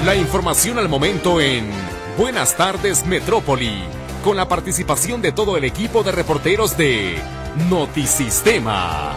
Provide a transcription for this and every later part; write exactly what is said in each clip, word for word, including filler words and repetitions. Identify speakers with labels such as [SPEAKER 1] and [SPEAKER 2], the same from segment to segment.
[SPEAKER 1] La información al momento en Buenas Tardes Metrópoli, con la participación de todo el equipo de reporteros de Notisistema.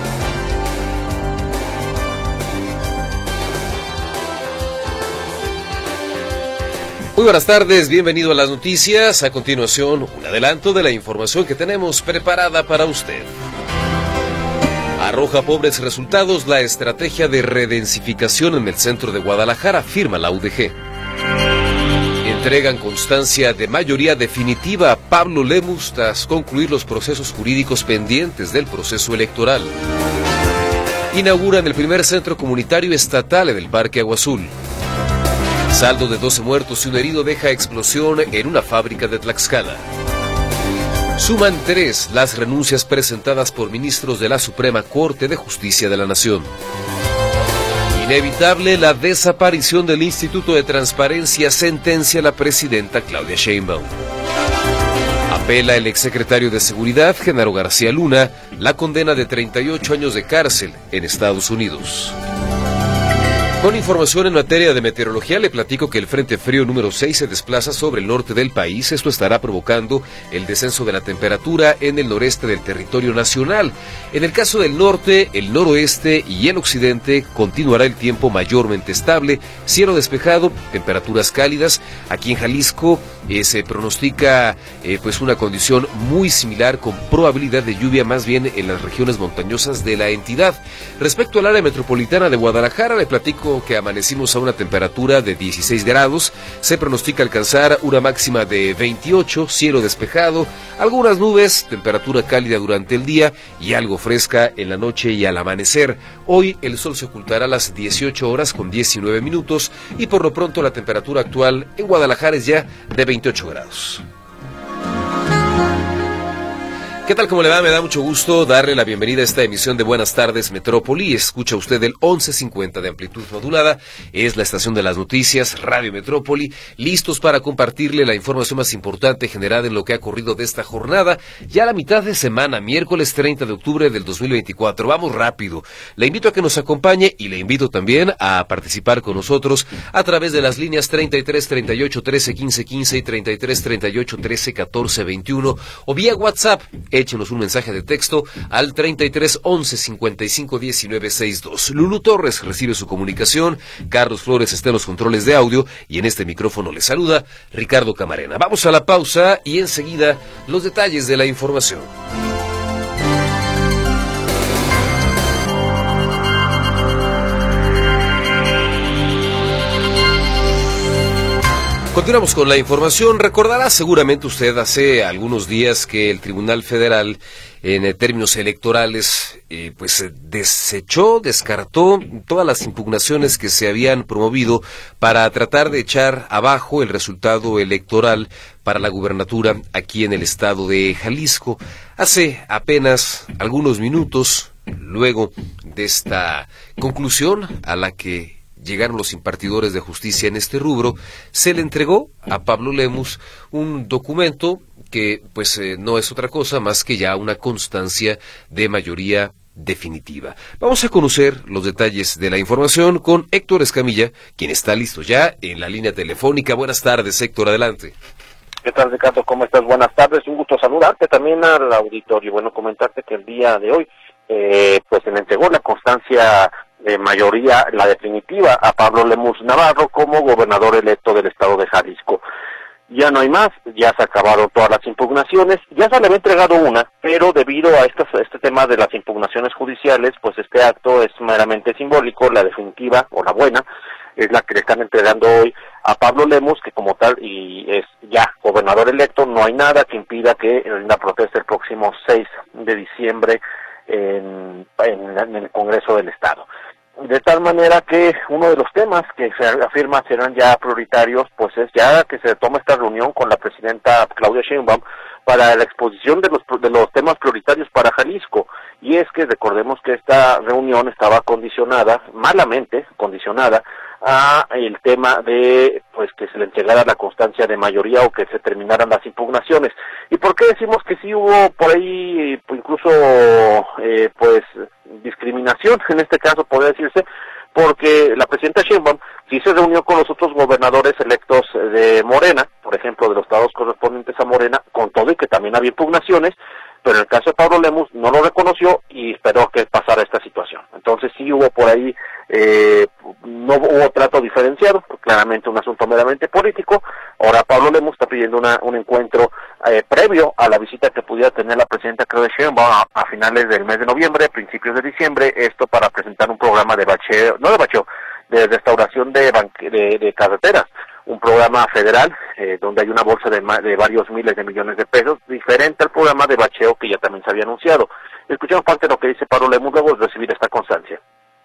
[SPEAKER 2] Muy buenas tardes, bienvenido a las noticias. A continuación, un adelanto de la información que tenemos preparada para usted. Arroja pobres resultados la estrategia de redensificación en el centro de Guadalajara, afirma la U D G. Entregan constancia de mayoría definitiva a Pablo Lemus tras concluir los procesos jurídicos pendientes del proceso electoral. Inauguran el primer centro comunitario estatal en el Parque Agua Azul. Saldo de doce muertos y un herido deja explosión en una fábrica de Tlaxcala. Suman tres las renuncias presentadas por ministros de la Suprema Corte de Justicia de la Nación. Inevitable la desaparición del Instituto de Transparencia, sentencia la presidenta Claudia Sheinbaum. Apela el exsecretario de Seguridad, Genaro García Luna, la condena de treinta y ocho años de cárcel en Estados Unidos. Con información en materia de meteorología, le platico que el Frente Frío número seis se desplaza sobre el norte del país. Esto estará provocando el descenso de la temperatura en el noreste del territorio nacional. En el caso del norte, el noroeste y el occidente continuará el tiempo mayormente estable, cielo despejado, temperaturas cálidas. Aquí en Jalisco eh, se pronostica eh, pues una condición muy similar, con probabilidad de lluvia más bien en las regiones montañosas de la entidad. Respecto al área metropolitana de Guadalajara, le platico que amanecimos a una temperatura de dieciséis grados, se pronostica alcanzar una máxima de veintiocho, cielo despejado, algunas nubes, temperatura cálida durante el día y algo fresca en la noche y al amanecer. Hoy el sol se ocultará a las dieciocho horas con diecinueve minutos y por lo pronto la temperatura actual en Guadalajara es ya de veintiocho grados. ¿Qué tal? ¿Cómo le va? Me da mucho gusto darle la bienvenida a esta emisión de Buenas Tardes Metrópoli. Escucha usted el once cincuenta de amplitud modulada. Es la estación de las noticias, Radio Metrópoli, listos para compartirle la información más importante generada en lo que ha ocurrido de esta jornada. Ya a la mitad de semana, miércoles treinta de octubre del dos mil veinticuatro. Vamos rápido. Le invito a que nos acompañe y le invito también a participar con nosotros a través de las líneas treinta y tres, treinta y ocho, trece, quince, quince y treinta y tres, treinta y ocho, trece, catorce, veintiuno o vía WhatsApp. Échenos un mensaje de texto al treinta y tres, once, cincuenta y cinco, diecinueve, sesenta y dos. Lulú Torres recibe su comunicación, Carlos Flores está en los controles de audio y en este micrófono le saluda Ricardo Camarena. Vamos a la pausa y enseguida los detalles de la información. Continuamos con la información. Recordará seguramente usted hace algunos días que el Tribunal Federal, en eh, términos electorales, eh, pues desechó, descartó todas las impugnaciones que se habían promovido para tratar de echar abajo el resultado electoral para la gubernatura aquí en el estado de Jalisco. Hace apenas algunos minutos, luego de esta conclusión a la que llegaron los impartidores de justicia en este rubro, se le entregó a Pablo Lemus un documento que pues eh, no es otra cosa más que ya una constancia de mayoría definitiva. Vamos a conocer los detalles de la información con Héctor Escamilla, quien está listo ya en la línea telefónica. Buenas tardes, Héctor, adelante.
[SPEAKER 3] ¿Qué tal, Ricardo? ¿Cómo estás? Buenas tardes, un gusto saludarte también al auditorio. Bueno, comentarte que el día de hoy eh, pues se le entregó la constancia de mayoría, la definitiva, a Pablo Lemus Navarro como gobernador electo del estado de Jalisco. Ya no hay más, ya se acabaron todas las impugnaciones, ya se le había entregado una, pero debido a estas, este tema de las impugnaciones judiciales, pues este acto es meramente simbólico. La definitiva, o la buena, es la que le están entregando hoy a Pablo Lemus, que como tal y es ya gobernador electo. No hay nada que impida que en la protesta el próximo seis de diciembre en, en, en el Congreso del Estado. De tal manera que uno de los temas que se afirma serán ya prioritarios, pues es ya que se toma esta reunión con la presidenta Claudia Sheinbaum para la exposición de los de los temas prioritarios para Jalisco. Y es que recordemos que esta reunión estaba condicionada, malamente condicionada, a el tema de pues que se le entregara la constancia de mayoría o que se terminaran las impugnaciones. ¿Y por qué decimos que sí hubo por ahí incluso eh, pues discriminación? En este caso podría decirse porque la presidenta Sheinbaum sí se reunió con los otros gobernadores electos de Morena, por ejemplo, de los estados correspondientes a Morena, con todo y que también había impugnaciones, pero en el caso de Pablo Lemus no lo reconoció y esperó que pasara esta situación. Entonces sí hubo por ahí, eh, no hubo trato diferenciado, claramente un asunto meramente político. Ahora Pablo Lemus está pidiendo una, un encuentro eh, previo a la visita que pudiera tener la presidenta Claudia Sheinbaum a, a finales del mes de noviembre, principios de diciembre, esto para presentar un programa de bacheo, no de bacheo, de restauración de, banque, de, de carreteras, un programa federal eh, donde hay una bolsa de, de varios miles de millones de pesos, diferente al programa de bacheo que ya también se había anunciado. Escuchamos parte de lo que dice Pablo Lemus luego de recibir esta constancia.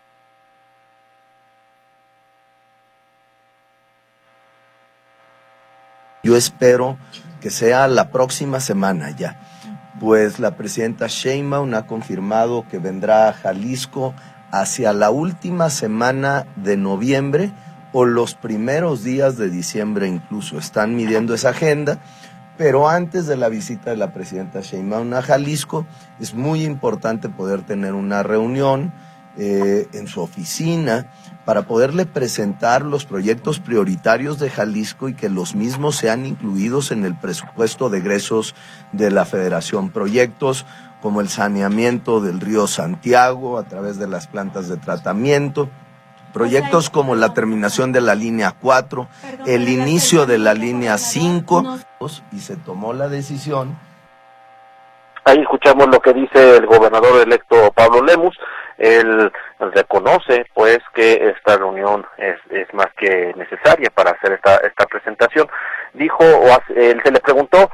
[SPEAKER 4] Yo espero que sea la próxima semana ya, pues la presidenta Sheinbaum ha confirmado que vendrá a Jalisco hacia la última semana de noviembre o los primeros días de diciembre incluso. Están midiendo esa agenda, pero antes de la visita de la presidenta Sheinbaum a Jalisco es muy importante poder tener una reunión eh, en su oficina para poderle presentar los proyectos prioritarios de Jalisco y que los mismos sean incluidos en el presupuesto de egresos de la Federación. Proyectos como el saneamiento del río Santiago a través de las plantas de tratamiento, proyectos como la terminación de la línea cuatro, el inicio de la línea cinco, y se tomó la decisión.
[SPEAKER 3] Ahí escuchamos lo que dice el gobernador electo Pablo Lemus. Él reconoce pues que esta reunión es, es más que necesaria para hacer esta, esta presentación. Dijo, o hace, él se le preguntó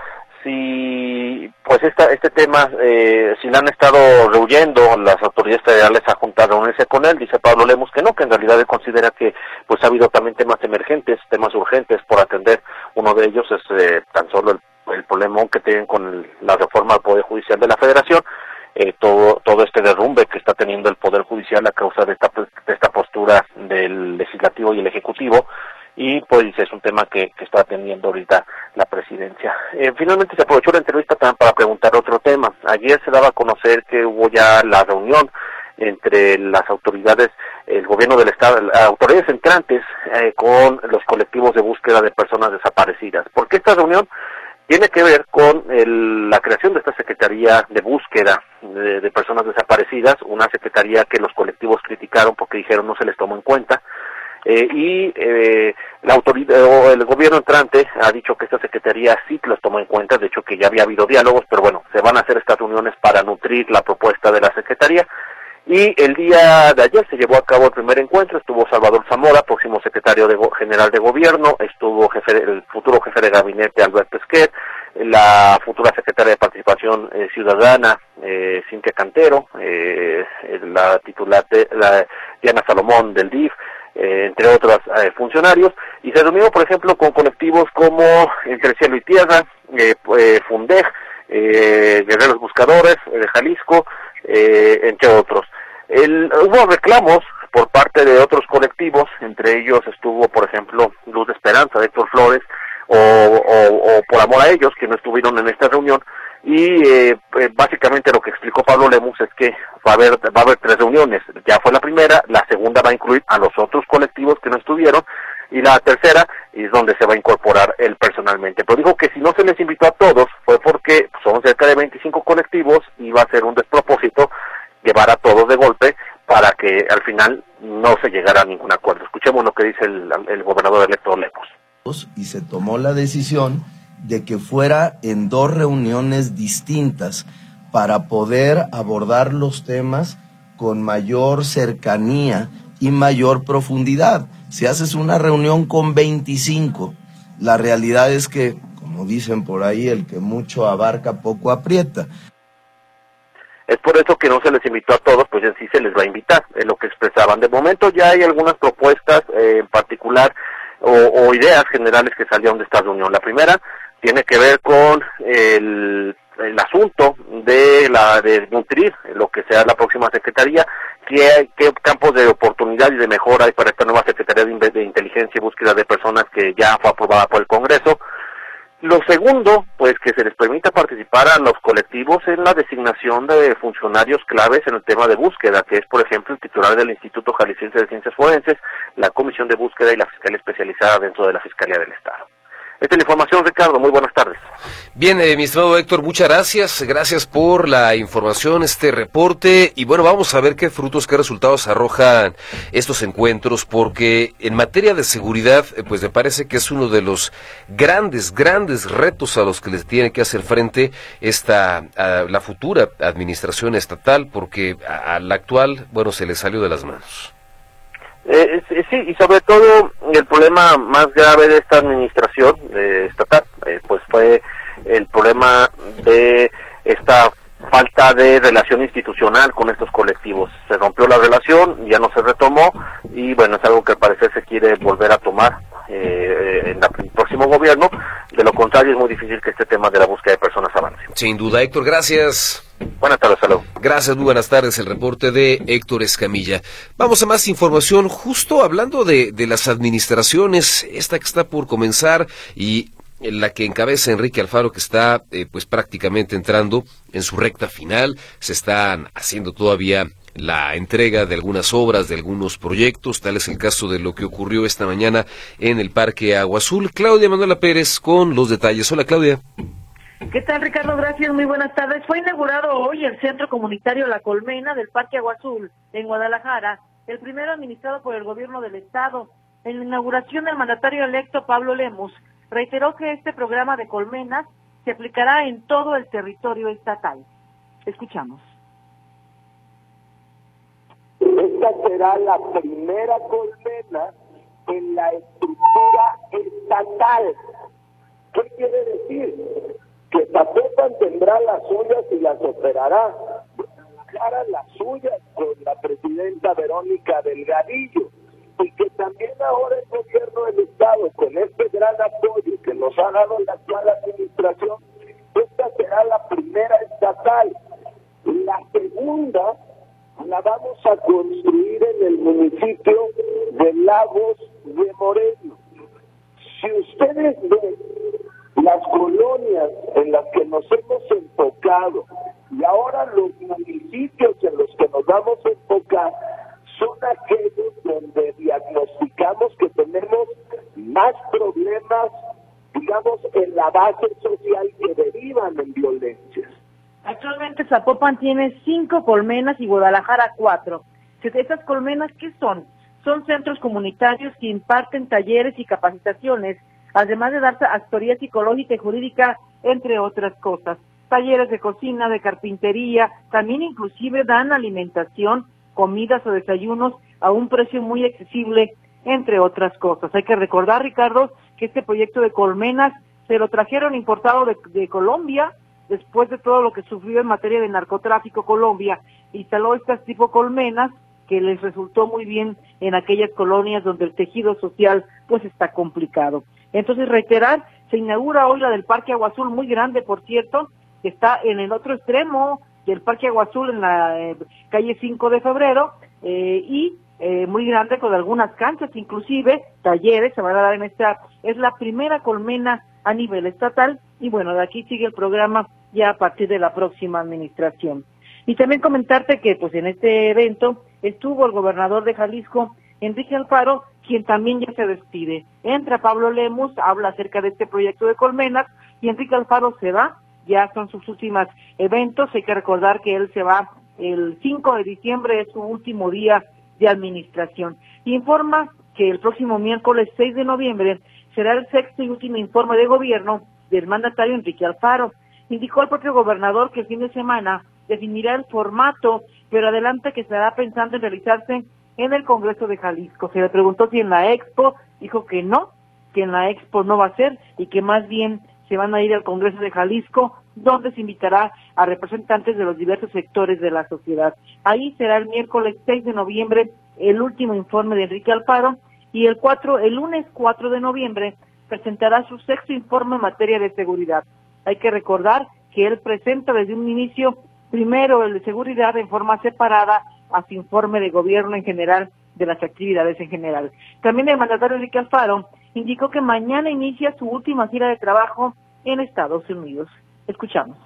[SPEAKER 3] si pues esta, este tema, eh, si le han estado rehuyendo las autoridades federales a juntar a reunirse con él. Dice Pablo Lemus que no, que en realidad él considera que pues ha habido también temas emergentes, temas urgentes por atender. Uno de ellos es eh, tan solo el, el problemón que tienen con el, la reforma al Poder Judicial de la Federación, eh, todo todo este derrumbe que está teniendo el Poder Judicial a causa de esta, de esta postura del Legislativo y el Ejecutivo. Y pues es un tema que, que está atendiendo ahorita la presidencia. Eh, finalmente se aprovechó la entrevista también para preguntar otro tema. Ayer se daba a conocer que hubo ya la reunión entre las autoridades, el gobierno del estado, las autoridades entrantes eh, con los colectivos de búsqueda de personas desaparecidas. ¿Por qué esta reunión? Tiene que ver con el, la creación de esta Secretaría de Búsqueda de, de Personas Desaparecidas, una secretaría que los colectivos criticaron porque dijeron no se les tomó en cuenta. Eh, y eh, la autoridad o el gobierno entrante ha dicho que esta secretaría sí los tomó en cuenta, de hecho que ya había habido diálogos, pero bueno, se van a hacer estas reuniones para nutrir la propuesta de la secretaría. Y el día de ayer se llevó a cabo el primer encuentro, estuvo Salvador Zamora, próximo secretario de, general de gobierno, estuvo jefe, el futuro jefe de gabinete Alberto Esquer, la futura secretaria de Participación eh, Ciudadana, eh, Cintia Cantero, eh, la titular de la, Diana Salomón del D I F, Eh, entre otros eh, funcionarios, y se reunió, por ejemplo, con colectivos como Entre Cielo y Tierra, eh, eh, Fundej, eh, Guerreros Buscadores eh, de Jalisco, eh, entre otros. El, hubo reclamos por parte de otros colectivos, entre ellos estuvo, por ejemplo, Luz de Esperanza de Héctor Flores, o, o, o Por Amor a Ellos, que no estuvieron en esta reunión. Y eh, eh, básicamente lo que explicó Pablo Lemus es que va a haber va a haber tres reuniones. Ya fue la primera, la segunda va a incluir a los otros colectivos que no estuvieron, y la tercera es donde se va a incorporar él personalmente. Pero dijo que si no se les invitó a todos fue porque son cerca de veinticinco colectivos y va a ser un despropósito llevar a todos de golpe para que al final no se llegara a ningún acuerdo. Escuchemos lo que dice el, el gobernador electo Lemus.
[SPEAKER 4] Y se tomó la decisión de que fuera en dos reuniones distintas para poder abordar los temas con mayor cercanía y mayor profundidad. Si haces una reunión con veinticinco, la realidad es que, como dicen por ahí, el que mucho abarca poco aprieta.
[SPEAKER 3] Es por eso que no se les invitó a todos, pues en sí se les va a invitar, es lo que expresaban. De momento ya hay algunas propuestas eh, en particular o, o ideas generales que salieron de esta reunión. La primera tiene que ver con el, el asunto de la de nutrir lo que sea la próxima secretaría, qué, qué campos de oportunidad y de mejora hay para esta nueva Secretaría de, de Inteligencia y Búsqueda de Personas que ya fue aprobada por el Congreso. Lo segundo, pues que se les permita participar a los colectivos en la designación de funcionarios claves en el tema de búsqueda, que es, por ejemplo, el titular del Instituto Jalisciense de Ciencias Forenses, la Comisión de Búsqueda y la Fiscalía Especializada dentro de la Fiscalía del Estado. Esta es la información, Ricardo. Muy buenas tardes.
[SPEAKER 2] Bien, eh, mi estimado Héctor, muchas gracias. Gracias por la información, este reporte. Y bueno, vamos a ver qué frutos, qué resultados arrojan estos encuentros, porque en materia de seguridad, eh, pues me parece que es uno de los grandes, grandes retos a los que les tiene que hacer frente esta, a la futura administración estatal, porque a, a la actual, bueno, se le salió de las manos.
[SPEAKER 3] Eh, sí, y sobre todo el problema más grave de esta administración eh, estatal, eh, pues fue el problema de esta falta de relación institucional con estos colectivos. Se rompió la relación, ya no se retomó, y bueno, es algo que al parecer se quiere volver a tomar eh, en la, el próximo gobierno. De lo contrario, es muy difícil que este tema de la búsqueda de personas avance.
[SPEAKER 2] Sin duda, Héctor, gracias.
[SPEAKER 3] Buenas tardes, salud.
[SPEAKER 2] Gracias, muy buenas tardes, el reporte de Héctor Escamilla. Vamos a más información, justo hablando de, de las administraciones, esta que está por comenzar y en la que encabeza Enrique Alfaro, que está eh, pues prácticamente entrando en su recta final. Se están haciendo todavía la entrega de algunas obras, de algunos proyectos, tal es el caso de lo que ocurrió esta mañana en el Parque Agua Azul. Claudia Manuela Pérez con los detalles. Hola, Claudia.
[SPEAKER 5] ¿Qué tal, Ricardo? Gracias, muy buenas tardes. Fue inaugurado hoy el Centro Comunitario La Colmena del Parque Agua Azul en Guadalajara, el primero administrado por el gobierno del estado. En la inauguración, el mandatario electo Pablo Lemus reiteró que este programa de colmenas se aplicará en todo el territorio estatal. Escuchamos.
[SPEAKER 6] Esta será la primera colmena en la estructura estatal. ¿Qué quiere decir? Que Zapopan tendrá las suyas y las operará. Guadalajara las suyas con la presidenta Verónica Delgadillo. Y que también ahora el gobierno del estado, con este gran apoyo que nos ha dado la actual administración, esta será la primera estatal. La segunda la vamos a construir en el municipio de Lagos de Moreno. Si ustedes ven las colonias en las que nos hemos enfocado y ahora los municipios en los que nos vamos a enfocar son aquellos donde diagnosticamos que tenemos más problemas, digamos, en la base social que derivan en violencias.
[SPEAKER 5] Actualmente Zapopan tiene cinco colmenas y Guadalajara cuatro. ¿Estas colmenas qué son? Son centros comunitarios que imparten talleres y capacitaciones, además de dar asesoría psicológica y jurídica, entre otras cosas. Talleres de cocina, de carpintería, también inclusive dan alimentación, comidas o desayunos a un precio muy accesible, entre otras cosas. Hay que recordar, Ricardo, que este proyecto de colmenas se lo trajeron importado de, de Colombia, después de todo lo que sufrió en materia de narcotráfico Colombia. Instaló estas tipo colmenas que les resultó muy bien en aquellas colonias donde el tejido social pues está complicado. Entonces, reiterar, se inaugura hoy la del Parque Agua Azul, muy grande, por cierto, que está en el otro extremo del Parque Agua Azul, en la eh, calle cinco de febrero, eh, y eh, muy grande, con algunas canchas, inclusive talleres se van a dar en esta. Es la primera colmena a nivel estatal, y bueno, de aquí sigue el programa ya a partir de la próxima administración. Y también comentarte que pues en este evento estuvo el gobernador de Jalisco, Enrique Alfaro, quien también ya se despide. Entra Pablo Lemus, habla acerca de este proyecto de colmenas, y Enrique Alfaro se va, ya son sus últimos eventos. Hay que recordar que él se va el cinco de diciembre, es su último día de administración. Informa que el próximo miércoles seis de noviembre será el sexto y último informe de gobierno del mandatario Enrique Alfaro. Indicó el propio gobernador que el fin de semana definirá el formato, pero adelanta que estará pensando en realizarse en el Congreso de Jalisco. Se le preguntó si en la Expo, dijo que no, que en la Expo no va a ser, y que más bien se van a ir al Congreso de Jalisco, donde se invitará a representantes de los diversos sectores de la sociedad. Ahí será el miércoles seis de noviembre el último informe de Enrique Alfaro, y el cuatro, el lunes cuatro de noviembre presentará su sexto informe en materia de seguridad. Hay que recordar que él presenta desde un inicio primero el de seguridad en forma separada a su informe de gobierno en general, de las actividades en general. También el mandatario Enrique Alfaro indicó que mañana inicia su última gira de trabajo en Estados Unidos. Escuchamos.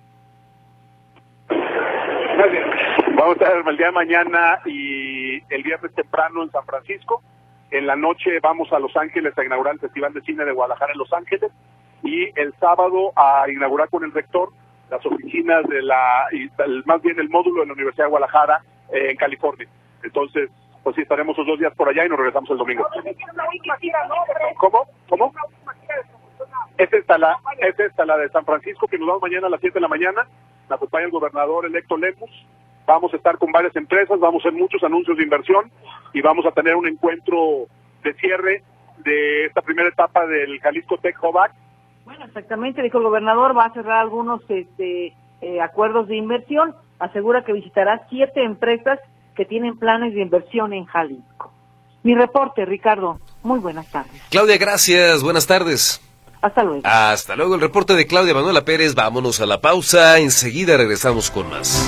[SPEAKER 7] Gracias. Vamos a estar el día de mañana y el viernes temprano en San Francisco. En la noche vamos a Los Ángeles a inaugurar el Festival de Cine de Guadalajara en Los Ángeles. Y el sábado a inaugurar con el rector las oficinas de la, más bien el módulo de la Universidad de Guadalajara eh, en California. Entonces, pues sí, estaremos los dos días por allá y nos regresamos el domingo. ¿Cómo? ¿Cómo? Es esta la, es esta la de San Francisco, que nos vamos mañana a las siete de la mañana. Me acompaña el gobernador electo Lemus. Vamos a estar con varias empresas, vamos a hacer muchos anuncios de inversión y vamos a tener un encuentro de cierre de esta primera etapa del Jalisco Tech Hub Act.
[SPEAKER 5] Bueno, exactamente, dijo el gobernador, va a cerrar algunos este, eh, acuerdos de inversión, asegura que visitará siete empresas que tienen planes de inversión en Jalisco. Mi reporte, Ricardo, muy buenas tardes.
[SPEAKER 2] Claudia, gracias, buenas tardes.
[SPEAKER 5] Hasta luego.
[SPEAKER 2] Hasta luego, el reporte de Claudia Manuela Pérez, vámonos a la pausa, enseguida regresamos con más.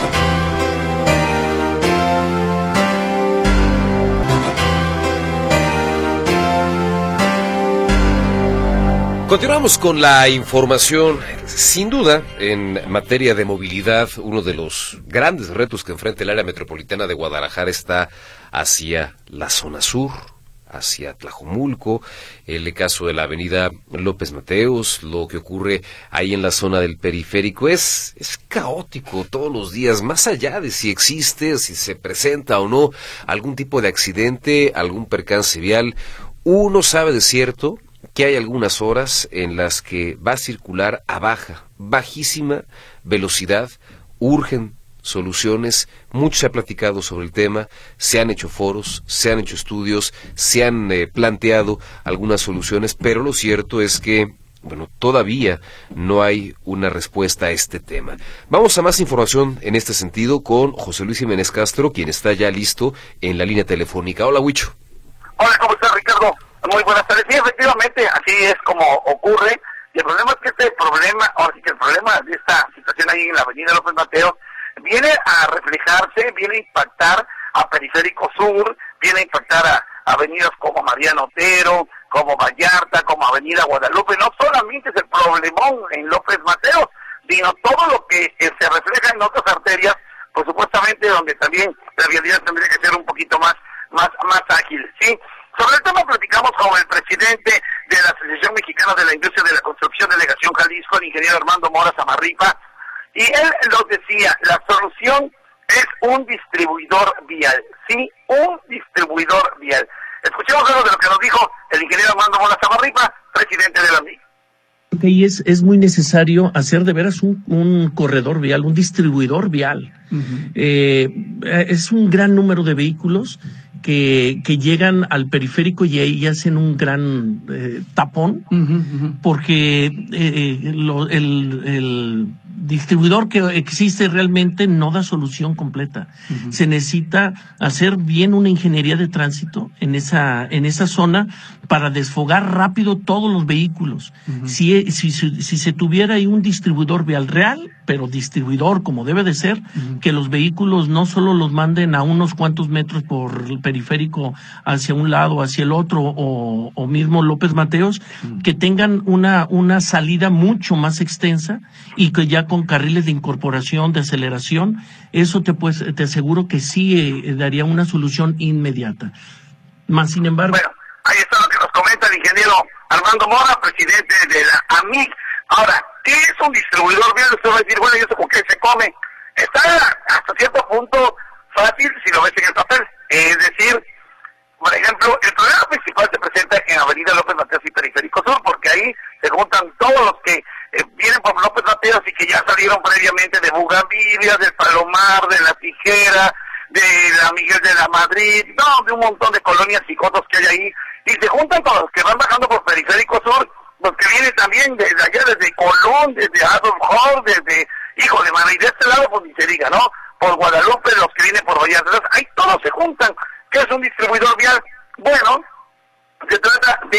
[SPEAKER 2] Continuamos con la información. Sin duda, en materia de movilidad, uno de los grandes retos que enfrenta el área metropolitana de Guadalajara está hacia la zona sur, hacia Tlajomulco, el caso de la avenida López Mateos, lo que ocurre ahí en la zona del periférico, es, es caótico todos los días, más allá de si existe, si se presenta o no algún tipo de accidente, algún percance vial. Uno sabe de cierto que hay algunas horas en las que va a circular a baja, bajísima velocidad, urgen soluciones, mucho se ha platicado sobre el tema, se han hecho foros, se han hecho estudios, se han eh, planteado algunas soluciones, pero lo cierto es que, bueno, todavía no hay una respuesta a este tema. Vamos a más información en este sentido con José Luis Jiménez Castro, quien está ya listo en la línea telefónica. Hola, Huicho.
[SPEAKER 3] Hola, ¿cómo estás, Ricardo? Muy buenas tardes. Sí, efectivamente, así es como ocurre. Y el problema es que este problema, ahora sí que el problema de esta situación ahí en la avenida López Mateos, viene a reflejarse, viene a impactar a Periférico Sur, viene a impactar a avenidas como Mariano Otero, como Vallarta, como Avenida Guadalupe. No solamente es el problemón en López Mateos, sino todo lo que eh, se refleja en otras arterias, pues supuestamente donde también la vialidad tendría que ser un poquito más, más, más ágil, ¿sí? Sobre el tema platicamos con el presidente de la Asociación Mexicana de la Industria de la Construcción Delegación Jalisco, el ingeniero Armando Mora Samarripa, y él nos decía, la solución es un distribuidor vial, sí, un distribuidor vial. Escuchemos algo de lo que nos dijo el ingeniero Armando Mora Samarripa, presidente de la M I.
[SPEAKER 8] Creo que ahí es, es muy necesario hacer de veras un, un corredor vial, un distribuidor vial. Uh-huh. Eh, es un gran número de vehículos que, que llegan al periférico y ahí hacen un gran eh, tapón, uh-huh, uh-huh. porque eh, lo, el, el distribuidor que existe realmente no da solución completa. Uh-huh. Se necesita hacer bien una ingeniería de tránsito en esa, en esa zona para desfogar rápido todos los vehículos. Uh-huh. Si, si, si, si se tuviera ahí un distribuidor vial real, pero distribuidor como debe de ser, uh-huh. que los vehículos no solo los manden a unos cuantos metros por el periférico hacia un lado, hacia el otro, o, o mismo López Mateos, uh-huh. que tengan una, una salida mucho más extensa y que ya con carriles de incorporación, de aceleración, eso te, pues, te aseguro que sí eh, daría una solución inmediata. Más sin embargo...
[SPEAKER 3] Bueno, ahí está lo que nos comenta el ingeniero Armando Mora, presidente de la A M I C. Ahora, ¿qué es un distribuidor vial? Usted va a decir, bueno, ¿y eso con qué se come? Está hasta cierto punto fácil si lo ves en el papel. Es decir, por ejemplo, el problema principal se presenta en Avenida López Mateos y Periférico Sur, porque ahí se juntan todos los que eh, vienen por López Mateos y que ya salieron previamente de Bugambilias, del Palomar, de La Tijera, de la Miguel de la Madrid, no, de un montón de colonias y cotos que hay ahí, y se juntan con los que van bajando por Periférico Sur, los que vienen también desde allá, desde Colón, desde Adolf Hall, desde, híjole, mano, y de este lado, pues ni se diga, ¿no? Por Guadalupe, los que vienen por Vallarta, ahí todos se juntan. ¿Qué es un distribuidor vial? Bueno, se trata de,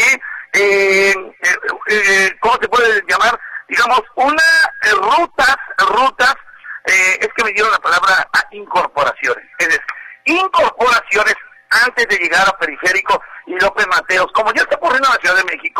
[SPEAKER 3] eh, eh, eh, ¿cómo se puede llamar? Digamos, una eh, rutas, rutas, eh, es que me dieron la palabra a incorporaciones, es decir, incorporaciones antes de llegar a Periférico y López Mateos, como ya está ocurriendo en la Ciudad de México,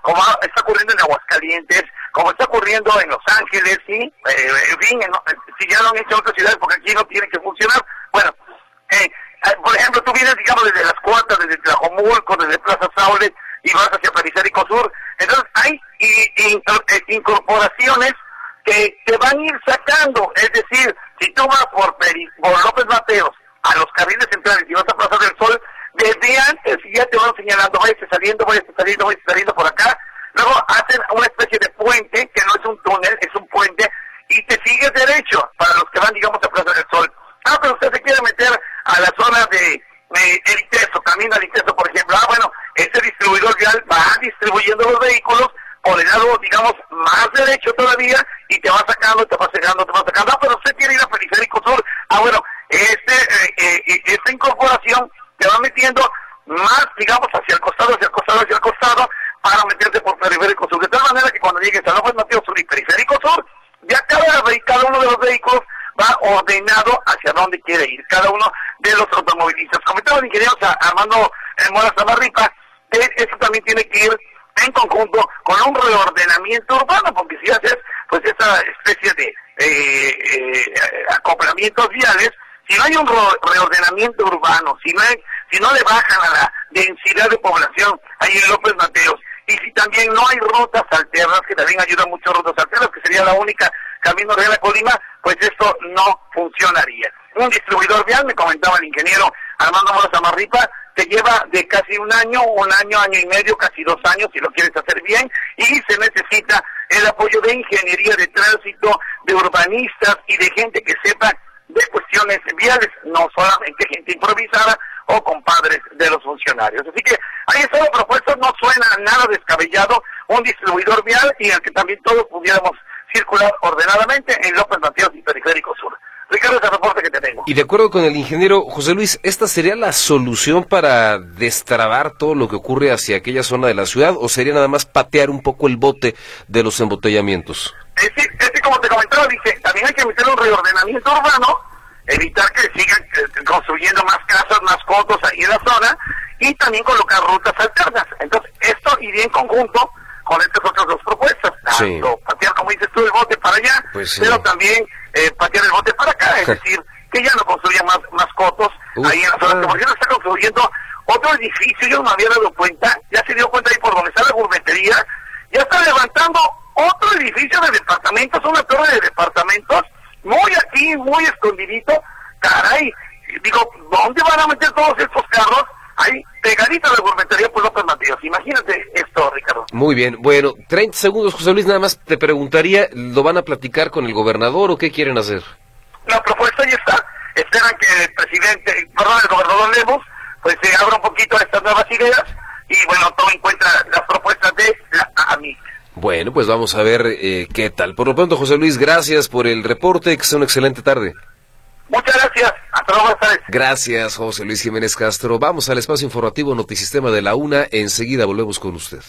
[SPEAKER 9] como está ocurriendo en Aguascalientes, como está ocurriendo en Los Ángeles, ¿sí? Eh, en fin, en, si ya lo han hecho en otras ciudades, porque aquí no tiene que funcionar. Bueno, eh, por ejemplo, tú vienes, digamos, desde Las Cuartas, desde Tlajomulco, desde Plaza Saulet, y vas hacia Periférico Sur. Entonces, hay y, y, incorporaciones que te van a ir sacando. Es decir, si tú vas por, Peri, por López Mateos a los carriles centrales y vas a Plaza del Sol, desde antes ya te van señalando, vayas saliendo, vayas saliendo, vayas saliendo por acá. Luego hacen una especie de puente, que no es un túnel, es un puente, y te sigues derecho para los que van, digamos, a Plaza del Sol. Ah, pero usted se quiere meter a la zona de eh, el Iteso, camino al Iteso, por ejemplo. Ah, bueno, ese distribuidor vial va distribuyendo los vehículos por el lado, digamos, más derecho todavía, y te va sacando, te va sacando, te va sacando. Ah, pero usted quiere ir a Periférico Sur. Ah, bueno, este, eh, eh, esta incorporación te va metiendo más, digamos, hacia el costado, hacia el costado, hacia el costado, para meterte por Periférico Sur. De tal manera que cuando llegues a López Mateos Sur y Periférico Sur, ya cada, cada uno de los vehículos va ordenado hacia dónde quiere ir, cada uno de los automovilistas. Comentaba el ingeniero Armando Mora Zamarripa, que eso también tiene que ir en conjunto con un reordenamiento urbano, porque si haces pues esa especie de eh, eh, acoplamientos viales, si no hay un reordenamiento urbano, si no hay, si no le bajan a la densidad de población ahí en López Mateos, y si también no hay rutas alternas, que también ayudan mucho rutas alternas, que sería la única camino de la Colima, pues esto no funcionaría. Un distribuidor vial, me comentaba el ingeniero Armando Mora Zamarripa, te lleva de casi un año, un año, año y medio, casi dos años, si lo quieres hacer bien, y se necesita el apoyo de ingeniería de tránsito, de urbanistas y de gente que sepa de cuestiones viales, no solamente gente improvisada o compadres de los funcionarios. Así que ahí está la propuesta, no suena nada descabellado, un distribuidor vial y al que también todos pudiéramos circular ordenadamente en López Mateos y Periférico Sur. Ricardo, ese reporte que te tengo.
[SPEAKER 2] Y de acuerdo con el ingeniero José Luis, ¿esta sería la solución para destrabar todo lo que ocurre hacia aquella zona de la ciudad, o sería nada más patear un poco el bote de los embotellamientos?
[SPEAKER 9] Es que, es que como te comentaba, dice, también hay que meter un reordenamiento urbano, evitar que sigan eh, construyendo más casas, más cotos ahí en la zona, y también colocar rutas alternas. Entonces, esto iría en conjunto con estas otras dos propuestas, tanto sí. patear, como dices tú, el bote para allá, pues sí. pero también eh, patear el bote para acá, es decir, que ya no construyan más, más cotos Uf, ahí en la zona, porque ya está construyendo otro edificio, yo no me había dado cuenta, ya se dio cuenta ahí por donde está la gourmetería, ya está levantando otro edificio de departamentos, una torre de departamentos, muy aquí, muy escondidito, caray, digo, ¿dónde van a meter todos estos carros? Ahí, pegadita a la gourmetería por López Mateos. Imagínate esto, Ricardo.
[SPEAKER 2] Muy bien. Bueno, treinta segundos, José Luis, nada más te preguntaría, ¿lo van a platicar con el gobernador o qué quieren hacer?
[SPEAKER 9] La propuesta ya está. Esperan que el presidente, perdón, el gobernador Lemos, pues se abra un poquito a estas nuevas ideas y, bueno, tome en cuenta las propuestas de la A M I.
[SPEAKER 2] Bueno, pues vamos a ver eh, qué tal. Por lo pronto, José Luis, gracias por el reporte, que sea una excelente tarde.
[SPEAKER 9] Muchas gracias. Hasta luego, buenas tardes.
[SPEAKER 2] Gracias, José Luis Jiménez Castro. Vamos al espacio informativo Notisistema de la UNA. Enseguida volvemos con usted.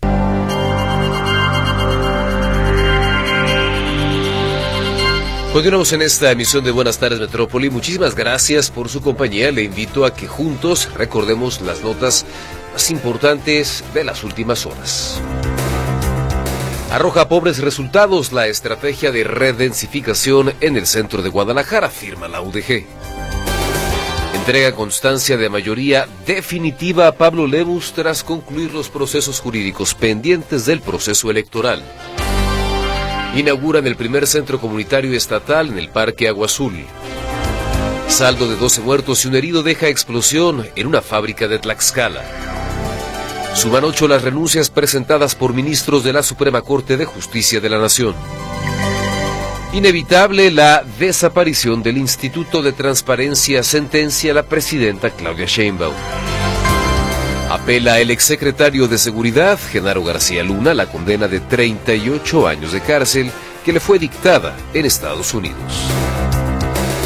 [SPEAKER 2] Continuamos en esta emisión de Buenas Tardes Metrópoli. Muchísimas gracias por su compañía. Le invito a que juntos recordemos las notas más importantes de las últimas horas. Arroja pobres resultados la estrategia de redensificación en el centro de Guadalajara, afirma la U D G. Entrega constancia de mayoría definitiva a Pablo Lemus tras concluir los procesos jurídicos pendientes del proceso electoral. Inauguran el primer centro comunitario estatal en el Parque Agua Azul. Saldo de doce muertos y un herido deja explosión en una fábrica de Tlaxcala. Suman ocho las renuncias presentadas por ministros de la Suprema Corte de Justicia de la Nación. Inevitable la desaparición del Instituto de Transparencia, sentencia la presidenta Claudia Sheinbaum. Apela el exsecretario de Seguridad, Genaro García Luna, la condena de treinta y ocho años de cárcel que le fue dictada en Estados Unidos.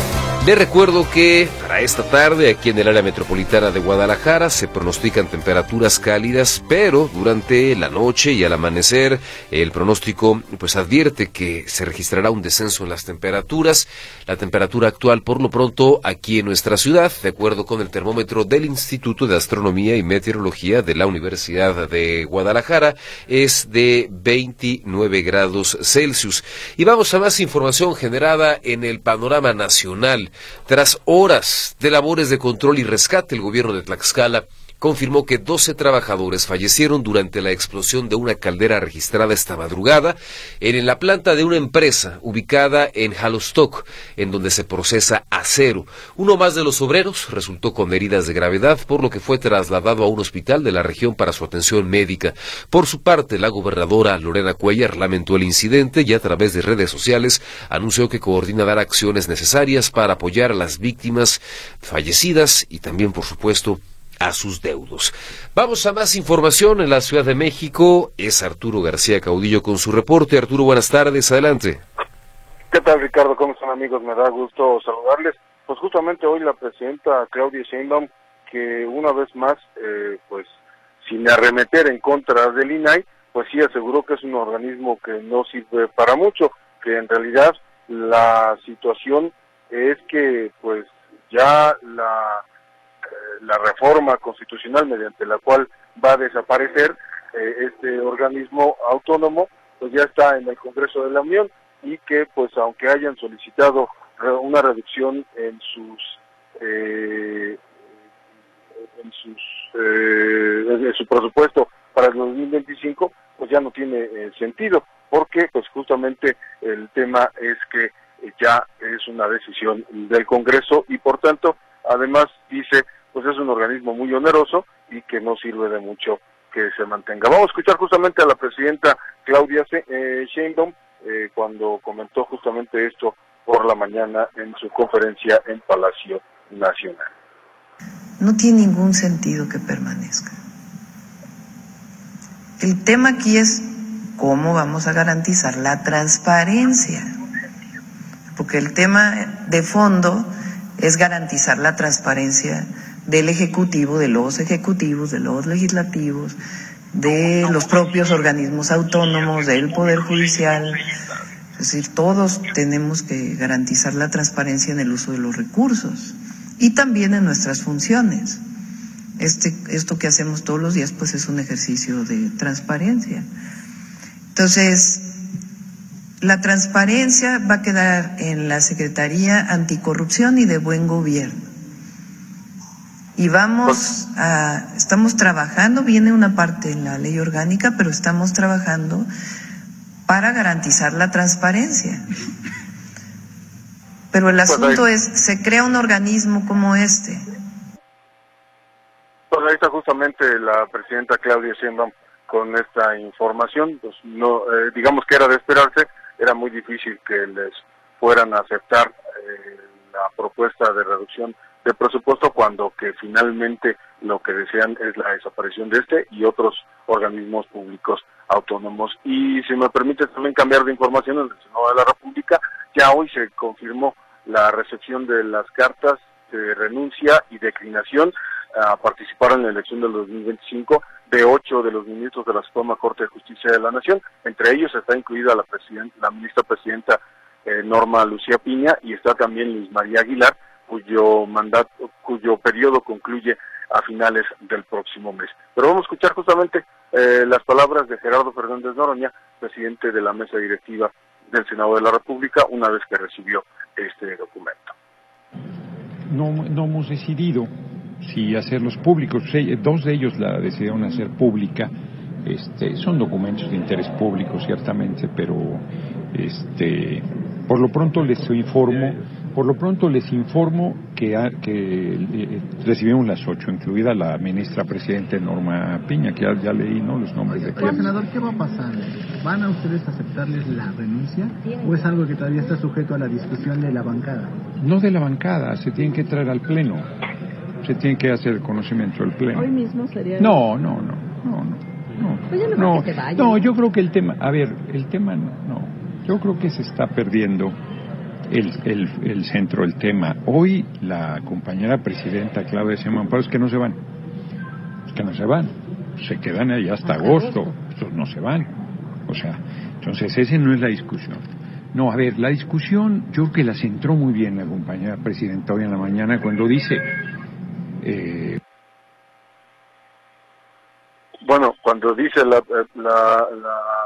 [SPEAKER 2] Les recuerdo que para esta tarde aquí en el área metropolitana de Guadalajara se pronostican temperaturas cálidas, pero durante la noche y al amanecer el pronóstico pues advierte que se registrará un descenso en las temperaturas. La temperatura actual por lo pronto aquí en nuestra ciudad, de acuerdo con el termómetro del Instituto de Astronomía y Meteorología de la Universidad de Guadalajara, es de veintinueve grados Celsius. Y vamos a más información generada en el panorama nacional. Tras horas de labores de control y rescate, el gobierno de Tlaxcala confirmó que doce trabajadores fallecieron durante la explosión de una caldera registrada esta madrugada en la planta de una empresa ubicada en Jalostoc, en donde se procesa acero. Uno más de los obreros resultó con heridas de gravedad, por lo que fue trasladado a un hospital de la región para su atención médica. Por su parte, la gobernadora Lorena Cuellar lamentó el incidente y a través de redes sociales anunció que coordina dar acciones necesarias para apoyar a las víctimas fallecidas y también, por supuesto, a sus deudos. Vamos a más información en la Ciudad de México. Es Arturo García Caudillo con su reporte. Arturo, buenas tardes, adelante.
[SPEAKER 10] ¿Qué tal, Ricardo? ¿Cómo están, amigos? Me da gusto saludarles. Pues justamente hoy la presidenta Claudia Sheinbaum, que una vez más, eh, pues sin arremeter en contra del I N A I, pues sí aseguró que es un organismo que no sirve para mucho, que en realidad la situación es que pues ya la la reforma constitucional mediante la cual va a desaparecer eh, este organismo autónomo, pues ya está en el Congreso de la Unión y que pues aunque hayan solicitado una reducción en sus eh, en sus eh, en su presupuesto para el dos mil veinticinco, pues ya no tiene eh, sentido, porque pues justamente el tema es que eh, ya es una decisión del Congreso y por tanto, además dice, pues es un organismo muy oneroso y que no sirve de mucho que se mantenga. Vamos a escuchar justamente a la presidenta Claudia eh, Sheinbaum eh, cuando comentó justamente esto por la mañana en su conferencia en Palacio Nacional.
[SPEAKER 11] No tiene ningún sentido que permanezca. El tema aquí es cómo vamos a garantizar la transparencia, porque el tema de fondo es garantizar la transparencia del Ejecutivo, de los ejecutivos, de los legislativos, de los propios organismos autónomos, del Poder Judicial. Es decir, todos tenemos que garantizar la transparencia en el uso de los recursos y también en nuestras funciones. Este, esto que hacemos todos los días, pues es un ejercicio de transparencia. Entonces, la transparencia va a quedar en la Secretaría Anticorrupción y de Buen Gobierno. Y vamos a, estamos trabajando, viene una parte en la ley orgánica, pero estamos trabajando para garantizar la transparencia. Pero el asunto es, se crea un organismo como este.
[SPEAKER 10] Pues ahí está justamente la presidenta Claudia Sheinbaum con esta información. Pues no, eh, digamos que era de esperarse, era muy difícil que les fueran a aceptar eh, la propuesta de reducción de presupuesto cuando que finalmente lo que desean es la desaparición de este y otros organismos públicos autónomos. Y si me permite también cambiar de información, en el Senado de la República ya hoy se confirmó la recepción de las cartas de renuncia y declinación a participar en la elección del dos mil veinticinco de ocho de los ministros de la Suprema Corte de Justicia de la Nación. Entre ellos está incluida la presidenta, la ministra presidenta eh, Norma Lucía Piña, y está también Luis María Aguilar, cuyo mandato, cuyo periodo concluye a finales del próximo mes. Pero vamos a escuchar justamente eh, las palabras de Gerardo Fernández Noroña, presidente de la mesa directiva del Senado de la República, una vez que recibió este documento.
[SPEAKER 12] No, no hemos decidido si hacerlos públicos. Dos de ellos la decidieron hacer pública. Este, son documentos de interés público, ciertamente, pero este, por lo pronto les informo. Por lo pronto les informo que, ha, que eh, recibimos las ocho, incluida la ministra presidente Norma Piña, que ya, ya leí, ¿no?, los nombres de quienes.
[SPEAKER 13] Senador, ¿qué va a pasar? ¿Van a ustedes aceptarles la renuncia o es algo que todavía está sujeto a la discusión de la bancada?
[SPEAKER 12] No de la bancada, se tienen que traer al Pleno, se tiene que hacer conocimiento del Pleno.
[SPEAKER 14] ¿Hoy mismo sería...?
[SPEAKER 12] No, no, no, no, no. No,
[SPEAKER 14] pues ya
[SPEAKER 12] no,
[SPEAKER 14] que se vaya.
[SPEAKER 12] No, yo creo que el tema, a ver, el tema no, no, yo creo que se está perdiendo el, el, el centro del tema. Hoy la compañera presidenta Claudia Sheinbaum, pero es que no se van, es que no se van, se quedan ahí hasta agosto, estos no se van. O sea, entonces esa no es la discusión. No, a ver, la discusión yo creo que la centró muy bien la compañera presidenta hoy en la mañana cuando dice... Eh...
[SPEAKER 10] Bueno, cuando dice la la la,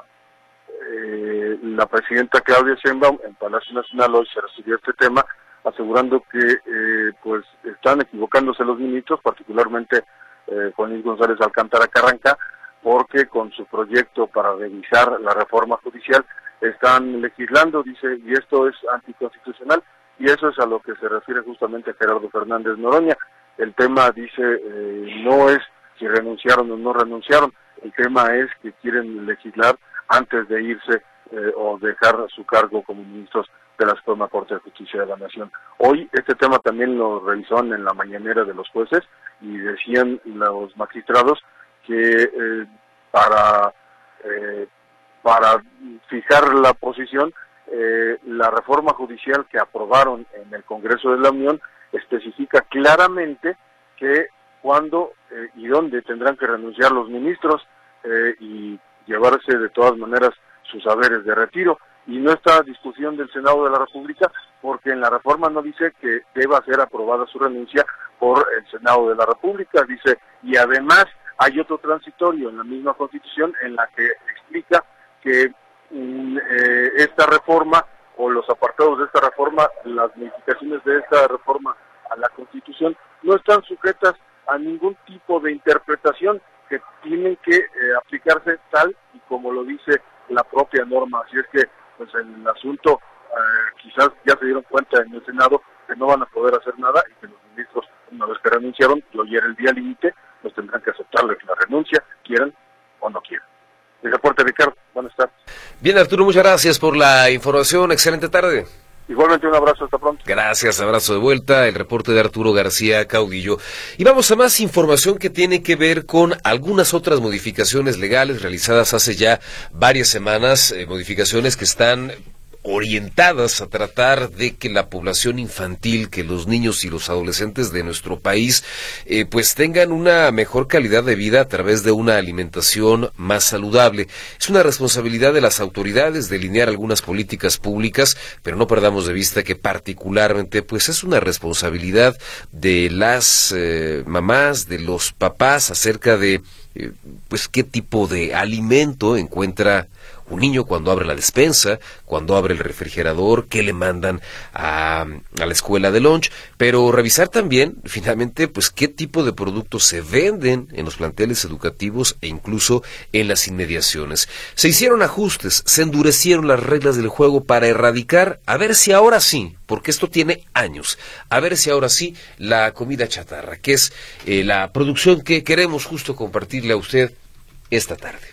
[SPEAKER 10] eh, la presidenta Claudia Sheinbaum en Palacio Nacional hoy se refirió a este tema, asegurando que eh, pues están equivocándose los ministros, particularmente eh, Juan Luis González Alcántara Carranca, porque con su proyecto para revisar la reforma judicial están legislando, dice, y esto es anticonstitucional, y eso es a lo que se refiere justamente Gerardo Fernández Noroña. El tema, dice, eh, no es si renunciaron o no renunciaron, el tema es que quieren legislar antes de irse eh, o dejar su cargo como ministros de la Suprema Corte de Justicia de la Nación. Hoy este tema también lo revisaron en la mañanera de los jueces y decían los magistrados que eh, para... Eh, para fijar la posición, eh, la reforma judicial que aprobaron en el Congreso de la Unión especifica claramente que cuándo eh, y dónde tendrán que renunciar los ministros eh, y llevarse de todas maneras sus haberes de retiro. Y no está a discusión del Senado de la República, porque en la reforma no dice que deba ser aprobada su renuncia por el Senado de la República, dice, y además hay otro transitorio en la misma Constitución en la que explica que mm, eh, esta reforma o los apartados de esta reforma, las modificaciones de esta reforma a la Constitución no están sujetas a ningún tipo de interpretación, que tienen que eh, aplicarse tal y como lo dice la propia norma. Así es que pues el asunto eh, quizás ya se dieron cuenta en el Senado que no van a poder hacer nada y que los ministros, una vez que renunciaron, y hoy era el día límite, pues tendrán que aceptarles la renuncia, quieran o no quieran. El reporte, Ricardo. Buenas tardes.
[SPEAKER 2] Bien, Arturo, muchas gracias por la información. Excelente tarde.
[SPEAKER 10] Igualmente, un abrazo. Hasta pronto.
[SPEAKER 2] Gracias, abrazo de vuelta. El reporte de Arturo García Caudillo. Y vamos a más información que tiene que ver con algunas otras modificaciones legales realizadas hace ya varias semanas, eh, modificaciones que están orientadas a tratar de que la población infantil, que los niños y los adolescentes de nuestro país, eh, pues tengan una mejor calidad de vida a través de una alimentación más saludable. Es una responsabilidad de las autoridades delinear algunas políticas públicas, pero no perdamos de vista que particularmente, pues es una responsabilidad de las eh, mamás, de los papás, acerca de eh, pues qué tipo de alimento encuentra un niño cuando abre la despensa, cuando abre el refrigerador, qué le mandan a, a la escuela de lunch, pero revisar también, finalmente, pues qué tipo de productos se venden en los planteles educativos e incluso en las inmediaciones. Se hicieron ajustes, se endurecieron las reglas del juego para erradicar, a ver si ahora sí, porque esto tiene años, a ver si ahora sí, la comida chatarra, que es eh, la producción que queremos justo compartirle a usted esta tarde.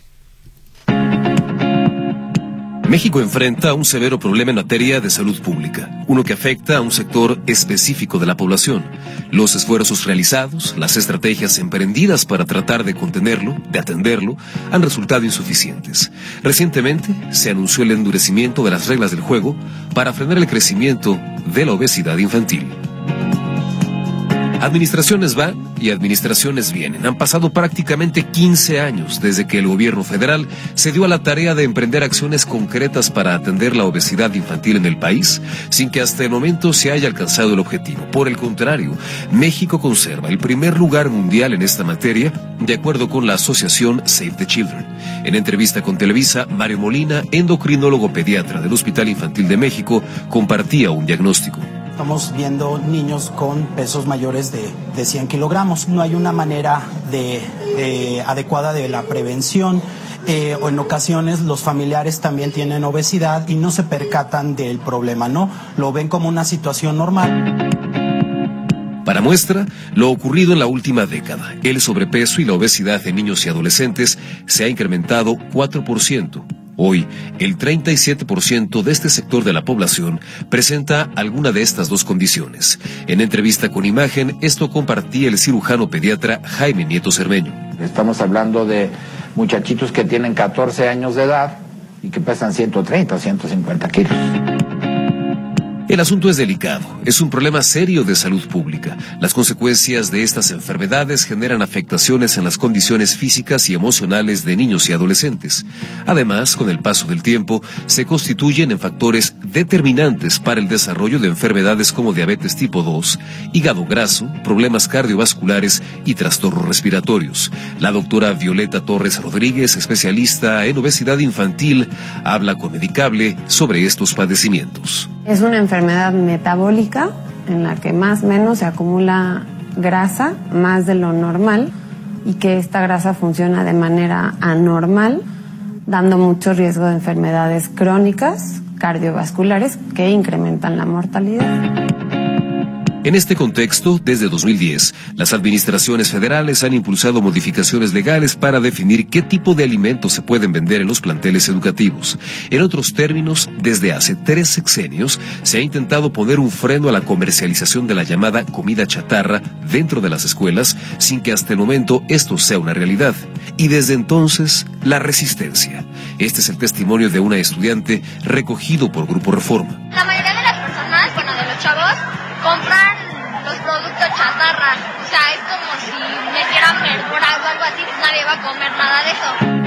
[SPEAKER 14] México enfrenta un severo problema en materia de salud pública, uno que afecta a un sector específico de la población. Los esfuerzos realizados, las estrategias emprendidas para tratar de contenerlo, de atenderlo, han resultado insuficientes. Recientemente se anunció el endurecimiento de las reglas del juego para frenar el crecimiento de la obesidad infantil. Administraciones van y administraciones vienen. Han pasado prácticamente quince años desde que el gobierno federal se dio a la tarea de emprender acciones concretas para atender la obesidad infantil en el país, sin que hasta el momento se haya alcanzado el objetivo. Por el contrario, México conserva el primer lugar mundial en esta materia, de acuerdo con la asociación Save the Children. En entrevista con Televisa, Mario Molina, endocrinólogo pediatra del Hospital Infantil de México, compartía un diagnóstico.
[SPEAKER 15] Estamos viendo niños con pesos mayores de, de cien kilogramos. No hay una manera de, eh, adecuada de la prevención. Eh, o en ocasiones los familiares también tienen obesidad y no se percatan del problema, ¿no? Lo ven como una situación normal.
[SPEAKER 14] Para muestra, lo ocurrido en la última década. El sobrepeso y la obesidad en niños y adolescentes se ha incrementado cuatro por ciento. Hoy, el treinta y siete por ciento de este sector de la población presenta alguna de estas dos condiciones. En entrevista con Imagen, esto compartía el cirujano pediatra Jaime Nieto Cermeño.
[SPEAKER 16] Estamos hablando de muchachitos que tienen catorce años de edad y que pesan ciento treinta, ciento cincuenta kilos.
[SPEAKER 14] El asunto es delicado, es un problema serio de salud pública. Las consecuencias de estas enfermedades generan afectaciones en las condiciones físicas y emocionales de niños y adolescentes. Además, con el paso del tiempo, se constituyen en factores determinantes para el desarrollo de enfermedades como diabetes tipo dos, hígado graso, problemas cardiovasculares y trastornos respiratorios. La doctora Violeta Torres Rodríguez, especialista en obesidad infantil, habla con Medicable sobre estos padecimientos.
[SPEAKER 17] Es una enfermedad metabólica en la que más o menos se acumula grasa, más de lo normal, y que esta grasa funciona de manera anormal, dando mucho riesgo de enfermedades crónicas, cardiovasculares, que incrementan la mortalidad.
[SPEAKER 14] En este contexto, desde dos mil diez, las administraciones federales han impulsado modificaciones legales para definir qué tipo de alimentos se pueden vender en los planteles educativos. En otros términos, desde hace tres sexenios se ha intentado poner un freno a la comercialización de la llamada comida chatarra dentro de las escuelas, sin que hasta el momento esto sea una realidad. Y desde entonces, la resistencia. Este es el testimonio de una estudiante recogido por Grupo Reforma.
[SPEAKER 18] La mayoría de las personas, bueno, de los chavos, compran los productos chatarra. O sea, es como si metieran verduras o algo así, nadie va a comer nada de eso.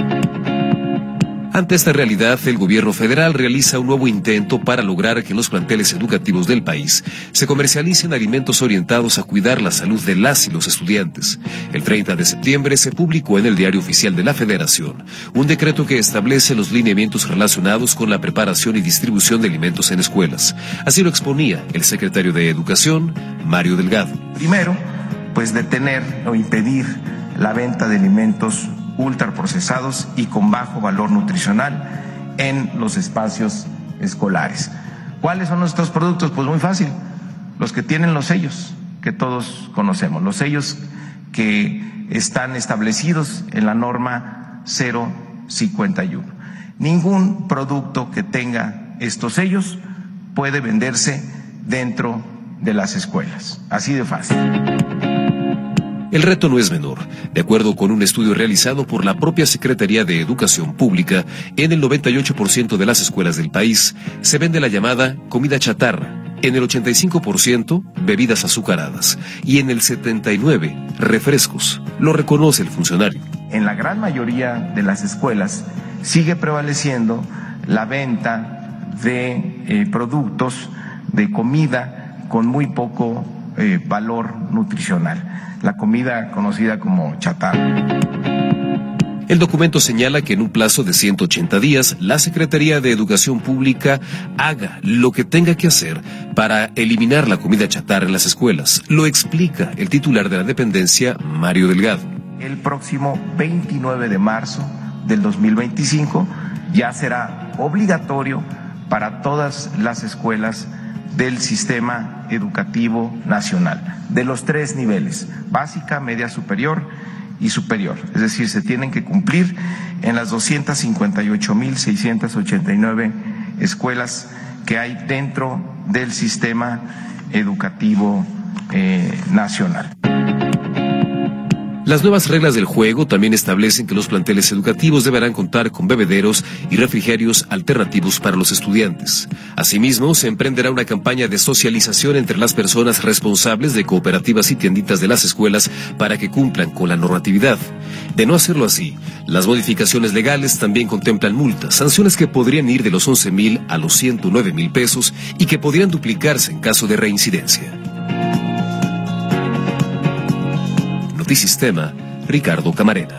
[SPEAKER 14] Ante esta realidad, el gobierno federal realiza un nuevo intento para lograr que en los planteles educativos del país se comercialicen alimentos orientados a cuidar la salud de las y los estudiantes. El treinta de septiembre se publicó en el Diario Oficial de la Federación un decreto que establece los lineamientos relacionados con la preparación y distribución de alimentos en escuelas. Así lo exponía el secretario de Educación, Mario Delgado.
[SPEAKER 19] Primero, pues detener o impedir la venta de alimentos ultraprocesados y con bajo valor nutricional en los espacios escolares. ¿Cuáles son nuestros productos? Pues muy fácil, los que tienen los sellos que todos conocemos, los sellos que están establecidos en la norma cero cincuenta y uno. Ningún producto que tenga estos sellos puede venderse dentro de las escuelas, así de fácil.
[SPEAKER 14] El reto no es menor. De acuerdo con un estudio realizado por la propia Secretaría de Educación Pública, en el noventa y ocho por ciento de las escuelas del país se vende la llamada comida chatarra, en el ochenta y cinco por ciento bebidas azucaradas y en el setenta y nueve por ciento refrescos. Lo reconoce el funcionario.
[SPEAKER 19] En la gran mayoría de las escuelas sigue prevaleciendo la venta de eh, productos de comida con muy poco eh, valor nutricional. La comida conocida como chatarra.
[SPEAKER 14] El documento señala que en un plazo de ciento ochenta días, la Secretaría de Educación Pública haga lo que tenga que hacer para eliminar la comida chatarra en las escuelas. Lo explica el titular de la dependencia, Mario Delgado.
[SPEAKER 19] El próximo veintinueve de marzo del dos mil veinticinco ya será obligatorio para todas las escuelas del sistema educativo nacional, de los tres niveles, básica, media superior y superior. Es decir, se tienen que cumplir en las doscientas cincuenta y ocho mil seiscientas ochenta y nueve escuelas que hay dentro del sistema educativo eh, nacional.
[SPEAKER 14] Las nuevas reglas del juego también establecen que los planteles educativos deberán contar con bebederos y refrigerios alternativos para los estudiantes. Asimismo, se emprenderá una campaña de socialización entre las personas responsables de cooperativas y tienditas de las escuelas para que cumplan con la normatividad. De no hacerlo así, las modificaciones legales también contemplan multas, sanciones que podrían ir de los once mil a los ciento nueve mil pesos y que podrían duplicarse en caso de reincidencia. Notisistema, Ricardo Camarena.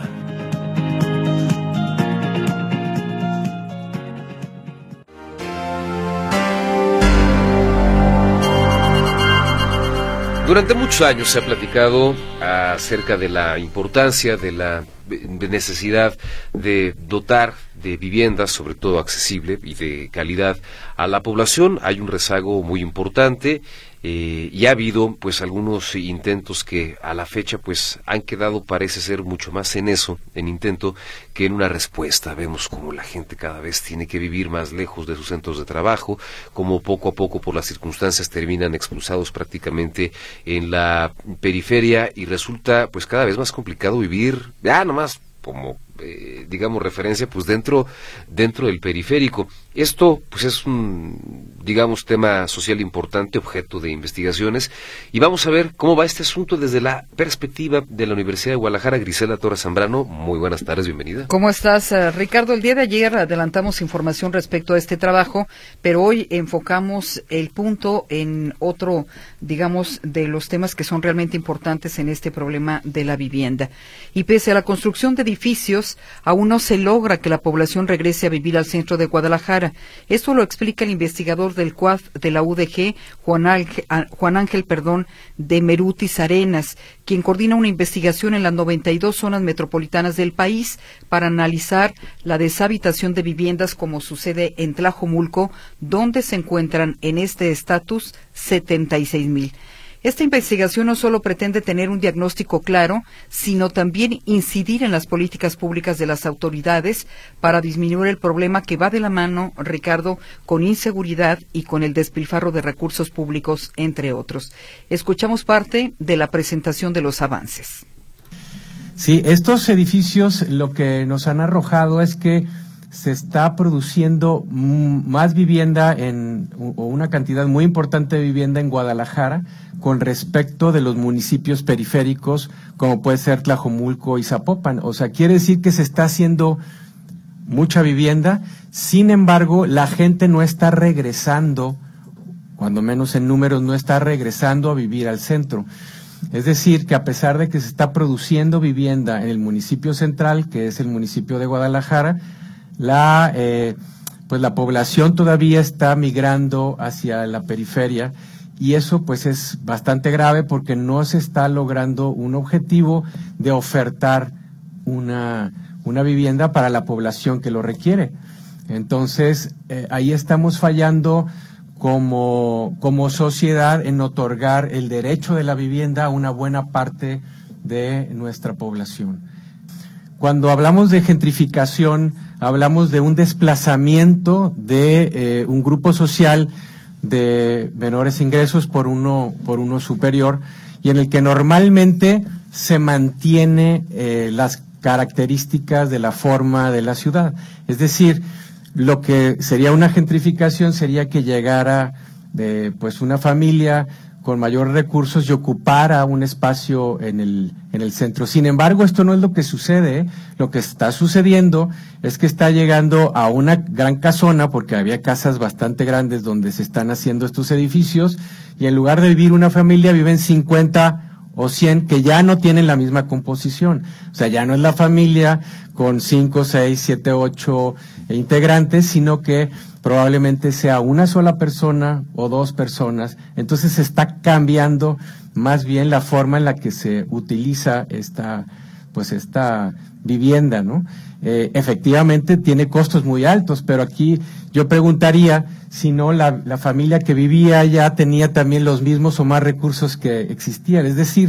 [SPEAKER 2] Durante muchos años se ha platicado acerca de la importancia, de la necesidad de dotar de viviendas, sobre todo accesible y de calidad a la población. Hay un rezago muy importante. Eh, y ha habido pues algunos intentos que a la fecha pues han quedado, parece ser, mucho más en eso, en intento, que en una respuesta. Vemos como la gente cada vez tiene que vivir más lejos de sus centros de trabajo, como poco a poco por las circunstancias terminan expulsados prácticamente en la periferia y resulta pues cada vez más complicado vivir, ya nomás como eh, digamos, referencia, pues dentro, dentro del periférico. Esto, pues es un, digamos, tema social importante, objeto de investigaciones, y vamos a ver cómo va este asunto desde la perspectiva de la Universidad de Guadalajara. Grisela Torres Zambrano, muy buenas tardes, bienvenida.
[SPEAKER 20] ¿Cómo estás, uh, Ricardo? El día de ayer adelantamos información respecto a este trabajo, pero hoy enfocamos el punto en otro, digamos, de los temas que son realmente importantes en este problema de la vivienda. Y pese a la construcción de edificios, aún no se logra que la población regrese a vivir al centro de Guadalajara. Esto lo explica el investigador del C U A D de la U D G, Juan Ángel, Juan Ángel perdón, de Merutis Arenas, quien coordina una investigación en las noventa y dos zonas metropolitanas del país para analizar la deshabitación de viviendas, como sucede en Tlajomulco, donde se encuentran en este estatus setenta y seis mil. Esta investigación no solo pretende tener un diagnóstico claro, sino también incidir en las políticas públicas de las autoridades para disminuir el problema que va de la mano, Ricardo, con inseguridad y con el despilfarro de recursos públicos, entre otros. Escuchamos parte de la presentación de los avances.
[SPEAKER 21] Sí, estos edificios lo que nos han arrojado es que se está produciendo más vivienda en, o una cantidad muy importante de vivienda en Guadalajara con respecto de los municipios periféricos, como puede ser Tlajomulco y Zapopan. O sea, quiere decir que se está haciendo mucha vivienda, sin embargo, la gente no está regresando, cuando menos en números, no está regresando a vivir al centro. Es decir, que a pesar de que se está produciendo vivienda en el municipio central, que es el municipio de Guadalajara, la eh, pues la población todavía está migrando hacia la periferia, y eso pues es bastante grave porque no se está logrando un objetivo de ofertar una, una vivienda para la población que lo requiere. Entonces, eh, ahí estamos fallando como, como sociedad en otorgar el derecho de la vivienda a una buena parte de nuestra población. Cuando hablamos de gentrificación, hablamos de un desplazamiento de eh, un grupo social de menores ingresos por uno, por uno superior, y en el que normalmente se mantiene eh, las características de la forma de la ciudad. Es decir, lo que sería una gentrificación sería que llegara de, pues una familia con mayores recursos y ocupara un espacio en el, en el centro. Sin embargo, esto no es lo que sucede, ¿eh? Lo que está sucediendo es que está llegando a una gran casona, porque había casas bastante grandes donde se están haciendo estos edificios, y en lugar de vivir una familia, viven cincuenta o cien que ya no tienen la misma composición. O sea, ya no es la familia con cinco, seis, siete, ocho integrantes, sino que probablemente sea una sola persona o dos personas. Entonces se está cambiando más bien la forma en la que se utiliza esta, pues esta vivienda, ¿no? Eh, efectivamente tiene costos muy altos, pero aquí yo preguntaría si no la, la familia que vivía ya tenía también los mismos o más recursos que existían. Es decir,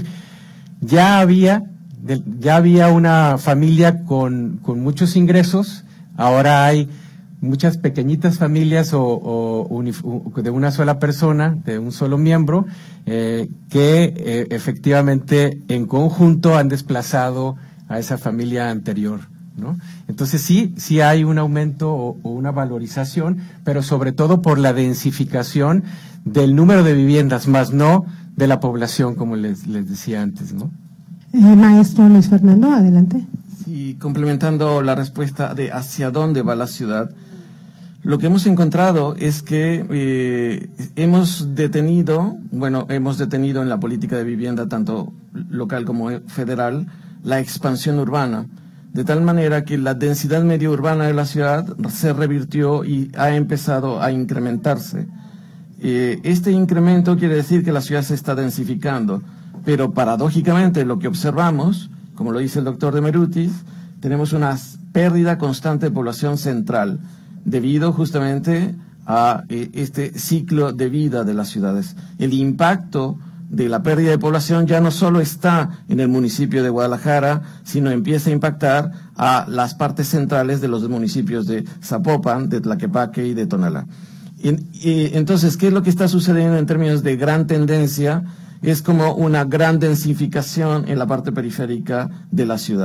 [SPEAKER 21] ya había, ya había una familia con, con muchos ingresos, ahora hay muchas pequeñitas familias o, o unif, de una sola persona, de un solo miembro, eh, que eh, efectivamente en conjunto han desplazado a esa familia anterior, ¿no? Entonces sí, sí hay un aumento o, o una valorización, pero sobre todo por la densificación del número de viviendas, más no de la población, como les, les decía antes, ¿no?
[SPEAKER 22] Eh, maestro Luis Fernando, adelante.
[SPEAKER 23] Sí, complementando la respuesta de hacia dónde va la ciudad, lo que hemos encontrado es que eh, hemos detenido, bueno, hemos detenido en la política de vivienda, tanto local como federal, la expansión urbana, de tal manera que la densidad media urbana de la ciudad se revirtió y ha empezado a incrementarse. Eh, este incremento quiere decir que la ciudad se está densificando, pero paradójicamente lo que observamos, como lo dice el doctor de Merutis, tenemos una pérdida constante de población central, debido justamente a eh, este ciclo de vida de las ciudades. El impacto de la pérdida de población ya no solo está en el municipio de Guadalajara, sino empieza a impactar a las partes centrales de los municipios de Zapopan, de Tlaquepaque y de Tonalá. Y, y, entonces, ¿qué es lo que está sucediendo en términos de gran tendencia? Es como una gran densificación en la parte periférica de la ciudad,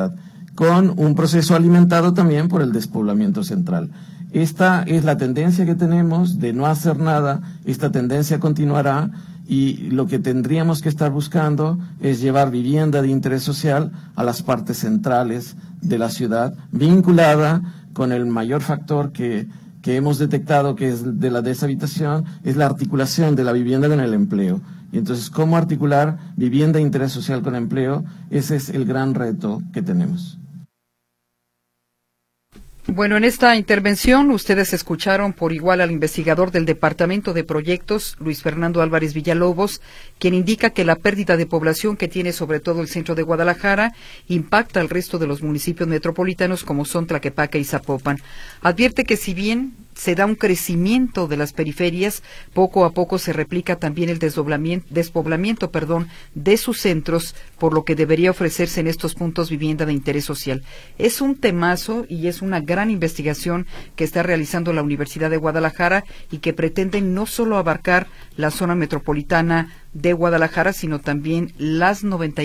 [SPEAKER 23] con un proceso alimentado también por el despoblamiento central. Esta es la tendencia que tenemos de no hacer nada, esta tendencia continuará y lo que tendríamos que estar buscando es llevar vivienda de interés social a las partes centrales de la ciudad, vinculada con el mayor factor que, que hemos detectado que es de la deshabitación, es la articulación de la vivienda con el empleo. Y entonces, ¿cómo articular vivienda de interés social con empleo? Ese es el gran reto que tenemos.
[SPEAKER 20] Bueno, en esta intervención ustedes escucharon por igual al investigador del Departamento de Proyectos, Luis Fernando Álvarez Villalobos, quien indica que la pérdida de población que tiene sobre todo el centro de Guadalajara impacta al resto de los municipios metropolitanos como son Tlaquepaque y Zapopan. Advierte que si bien se da un crecimiento de las periferias, poco a poco se replica también el desdoblamiento, despoblamiento perdón, de sus centros, por lo que debería ofrecerse en estos puntos vivienda de interés social. Es un temazo y es una gran investigación que está realizando la Universidad de Guadalajara y que pretende no solo abarcar la zona metropolitana de Guadalajara, sino también las noventa y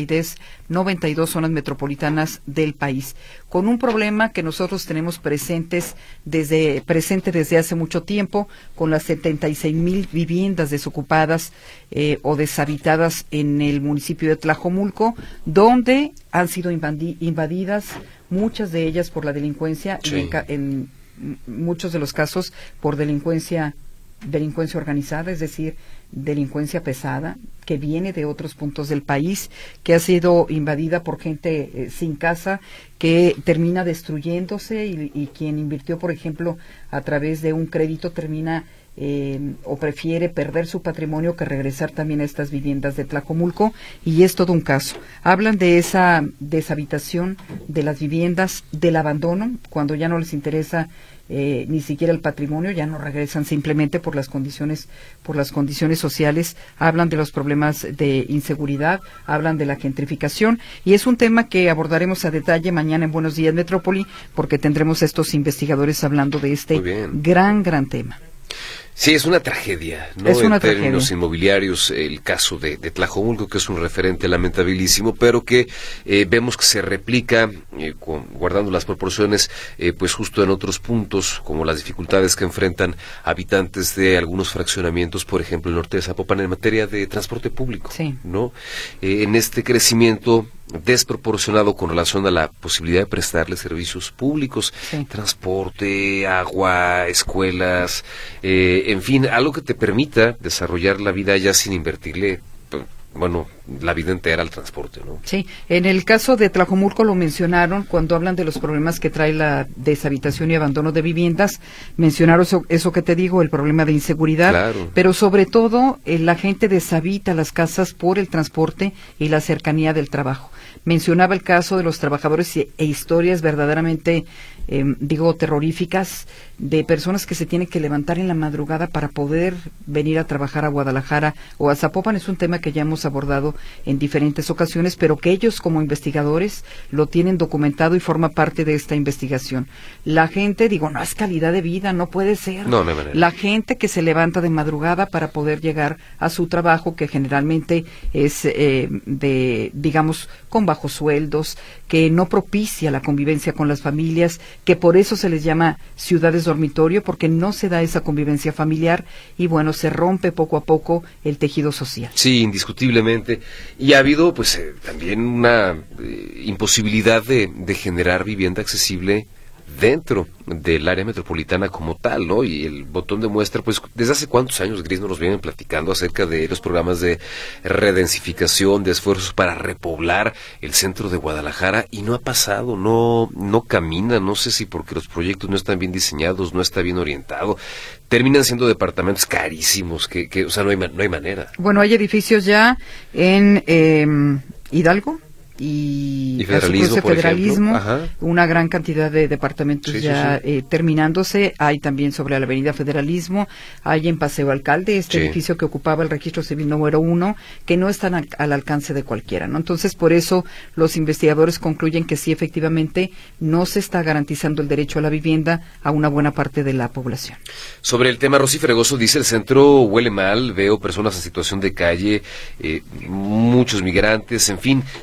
[SPEAKER 20] dos zonas metropolitanas del país, con un problema que nosotros tenemos presentes desde presente desde hace mucho tiempo, con las setenta y seis mil viviendas desocupadas eh, o deshabitadas en el municipio de Tlajomulco, donde han sido invadi invadidas muchas de ellas por la delincuencia, sí. y en, en muchos de los casos por delincuencia delincuencia organizada, es decir, delincuencia pesada, que viene de otros puntos del país, que ha sido invadida por gente eh, sin casa, que termina destruyéndose y, y quien invirtió, por ejemplo, a través de un crédito termina eh, o prefiere perder su patrimonio que regresar también a estas viviendas de Tlajomulco, y es todo un caso. Hablan de esa deshabitación de las viviendas, del abandono, cuando ya no les interesa Eh, ni siquiera el patrimonio, ya no regresan simplemente por las condiciones por las condiciones sociales. Hablan de los problemas de inseguridad, hablan de la gentrificación, y es un tema que abordaremos a detalle mañana en Buenos Días Metrópoli, porque tendremos estos investigadores hablando de este gran, gran tema.
[SPEAKER 2] Sí, es una tragedia, ¿no?
[SPEAKER 20] Es una
[SPEAKER 2] en
[SPEAKER 20] tragedia.
[SPEAKER 2] términos inmobiliarios, el caso de, de Tlajomulco, que es un referente lamentabilísimo, pero que eh, vemos que se replica, eh, con, guardando las proporciones, eh, pues justo en otros puntos, como las dificultades que enfrentan habitantes de algunos fraccionamientos, por ejemplo, el norte de Zapopan, en materia de transporte público,
[SPEAKER 20] sí.
[SPEAKER 2] ¿no? Eh, en este crecimiento desproporcionado con relación a la posibilidad de prestarle servicios públicos, sí. transporte, agua, escuelas, eh, en fin, algo que te permita desarrollar la vida ya sin invertirle, bueno, la vida entera al transporte, ¿no?
[SPEAKER 20] Sí, en el caso de Tlajomulco lo mencionaron cuando hablan de los problemas que trae la deshabitación y abandono de viviendas, mencionaron eso, eso que te digo, el problema de inseguridad,
[SPEAKER 2] claro.
[SPEAKER 20] pero sobre todo eh, la gente deshabita las casas por el transporte y la cercanía del trabajo. Mencionaba el caso de los trabajadores e, e historias verdaderamente, eh, digo, terroríficas, de personas que se tienen que levantar en la madrugada para poder venir a trabajar a Guadalajara o a Zapopan. Es un tema que ya hemos abordado en diferentes ocasiones, pero que ellos como investigadores lo tienen documentado y forma parte de esta investigación. La gente, digo, no es calidad de vida, no puede ser.
[SPEAKER 2] No, no hay manera.
[SPEAKER 20] La gente que se levanta de madrugada para poder llegar a su trabajo, que generalmente es eh, de, digamos, con bajos sueldos, que no propicia la convivencia con las familias, que por eso se les llama ciudades dormitorio, porque no se da esa convivencia familiar y bueno, se rompe poco a poco el tejido social.
[SPEAKER 2] Sí, indiscutiblemente. Y ha habido pues eh, también una eh, imposibilidad de, de generar vivienda accesible dentro del área metropolitana como tal, ¿no? Y el botón de muestra, pues, ¿desde hace cuántos años, Gris, nos vienen platicando acerca de los programas de redensificación, de esfuerzos para repoblar el centro de Guadalajara? Y no ha pasado, no no camina, no sé si porque los proyectos no están bien diseñados, no está bien orientado, terminan siendo departamentos carísimos, que, que o sea, no hay, no hay manera.
[SPEAKER 20] Bueno, hay edificios ya en eh, Hidalgo, y,
[SPEAKER 2] y federalismo, por
[SPEAKER 20] federalismo
[SPEAKER 2] ejemplo.
[SPEAKER 20] Una gran cantidad de departamentos
[SPEAKER 2] sí,
[SPEAKER 20] ya
[SPEAKER 2] sí, sí.
[SPEAKER 20] Eh, terminándose. Hay también sobre la avenida Federalismo, hay en Paseo Alcalde este
[SPEAKER 2] sí.
[SPEAKER 20] edificio que ocupaba el registro civil número uno, que no están al, al alcance de cualquiera, ¿no? Entonces, por eso los investigadores concluyen que sí, efectivamente, no se está garantizando el derecho a la vivienda a una buena parte de la población.
[SPEAKER 2] Sobre el tema, Rosy Fregoso dice, el centro huele mal, veo personas en situación de calle, eh, muchos migrantes, en fin, se genera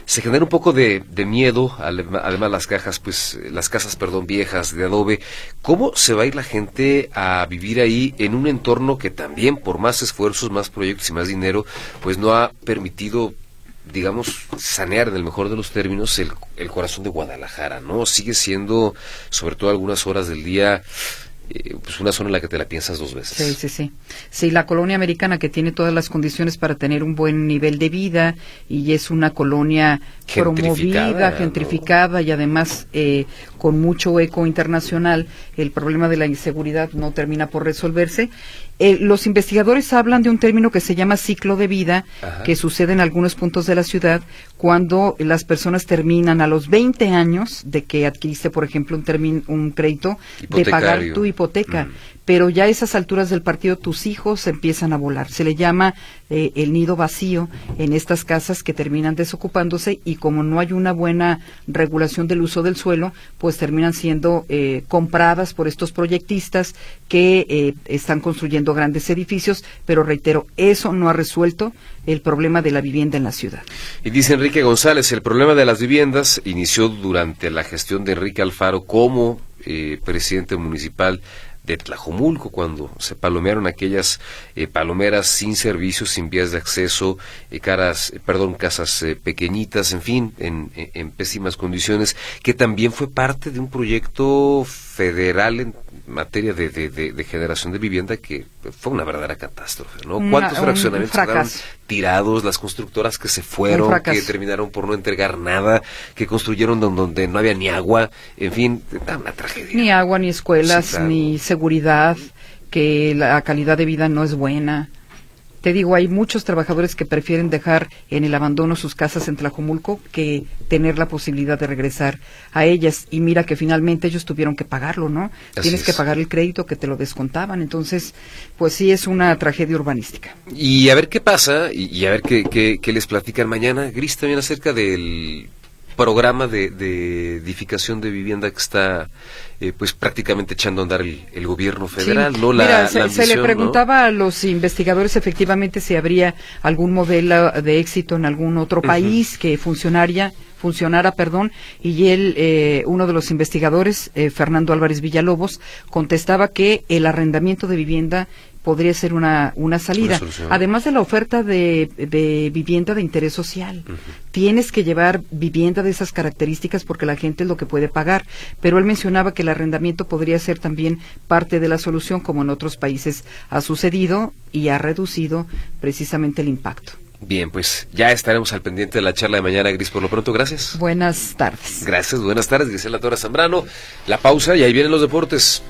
[SPEAKER 2] un poco de, de miedo, además las cajas, pues, las casas, perdón, viejas de adobe. ¿Cómo se va a ir la gente a vivir ahí en un entorno que también, por más esfuerzos, más proyectos y más dinero, pues no ha permitido, digamos, sanear en el mejor de los términos el, el corazón de Guadalajara, ¿no? Sigue siendo, sobre todo algunas horas del día, eh, pues una zona en la que te la piensas dos veces.
[SPEAKER 20] Sí, sí, sí. Sí, la colonia americana, que tiene todas las condiciones para tener un buen nivel de vida, y es una colonia promovida, gentrificada, ¿no? Y además eh, con mucho eco internacional, el problema de la inseguridad no termina por resolverse. Eh, los investigadores hablan de un término que se llama ciclo de vida, Ajá. que sucede en algunos puntos de la ciudad cuando las personas terminan a los veinte años de que adquiriste, por ejemplo, un, termin, un crédito, de pagar tu hipoteca. Mm. Pero ya a esas alturas del partido tus hijos empiezan a volar. Se le llama eh, el nido vacío en estas casas que terminan desocupándose, y como no hay una buena regulación del uso del suelo, pues terminan siendo eh, compradas por estos proyectistas que eh, están construyendo grandes edificios, pero reitero, eso no ha resuelto el problema de la vivienda en la ciudad.
[SPEAKER 2] Y dice Enrique González, el problema de las viviendas inició durante la gestión de Enrique Alfaro como eh, presidente municipal de Tlajomulco, cuando se palomearon aquellas eh, palomeras sin servicios, sin vías de acceso, eh, caras, eh, perdón, casas eh, pequeñitas, en fin, en, en, en pésimas condiciones, que también fue parte de un proyecto federal en materia de, de, de, de generación de vivienda que fue una verdadera catástrofe, ¿no? ¿Cuántos una, fraccionamientos quedaron tirados? Las constructoras que se fueron, que terminaron por no entregar nada, que construyeron donde, donde no había ni agua, en fin, una tragedia.
[SPEAKER 20] Ni agua, ni escuelas, sí, claro. Ni seguridad, que la calidad de vida no es buena. Te digo, hay muchos trabajadores que prefieren dejar en el abandono sus casas en Tlajomulco que tener la posibilidad de regresar a ellas. Y mira que finalmente ellos tuvieron que pagarlo, ¿no? Así Tienes es. que pagar el crédito que te lo descontaban. Entonces, pues sí, es una tragedia urbanística.
[SPEAKER 2] Y a ver qué pasa, y, y a ver qué, qué, qué les platican mañana, Gris, también acerca del programa de, de edificación de vivienda que está eh, pues prácticamente echando a andar el, el gobierno federal, sí. ¿no? La,
[SPEAKER 20] Mira, se,
[SPEAKER 2] la ambición,
[SPEAKER 20] se le preguntaba, ¿no?,
[SPEAKER 2] a
[SPEAKER 20] los investigadores efectivamente si habría algún modelo de éxito en algún otro uh-huh. país que funcionaría funcionara, perdón, y él, eh, uno de los investigadores, eh, Fernando Álvarez Villalobos, contestaba que el arrendamiento de vivienda podría ser una, una salida, una además de la oferta de, de vivienda de interés social. Uh-huh. Tienes que llevar vivienda de esas características porque la gente es lo que puede pagar, pero él mencionaba que el arrendamiento podría ser también parte de la solución, como en otros países ha sucedido y ha reducido precisamente el impacto.
[SPEAKER 2] Bien, pues ya estaremos al pendiente de la charla de mañana, Gris. Por lo pronto, gracias.
[SPEAKER 20] Buenas tardes.
[SPEAKER 2] Gracias, buenas tardes, Gisela Torres Zambrano. La pausa y ahí vienen los deportes.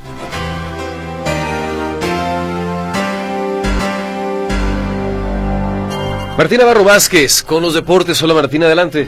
[SPEAKER 2] Martina Barro Vázquez con los deportes. Hola Martina, adelante.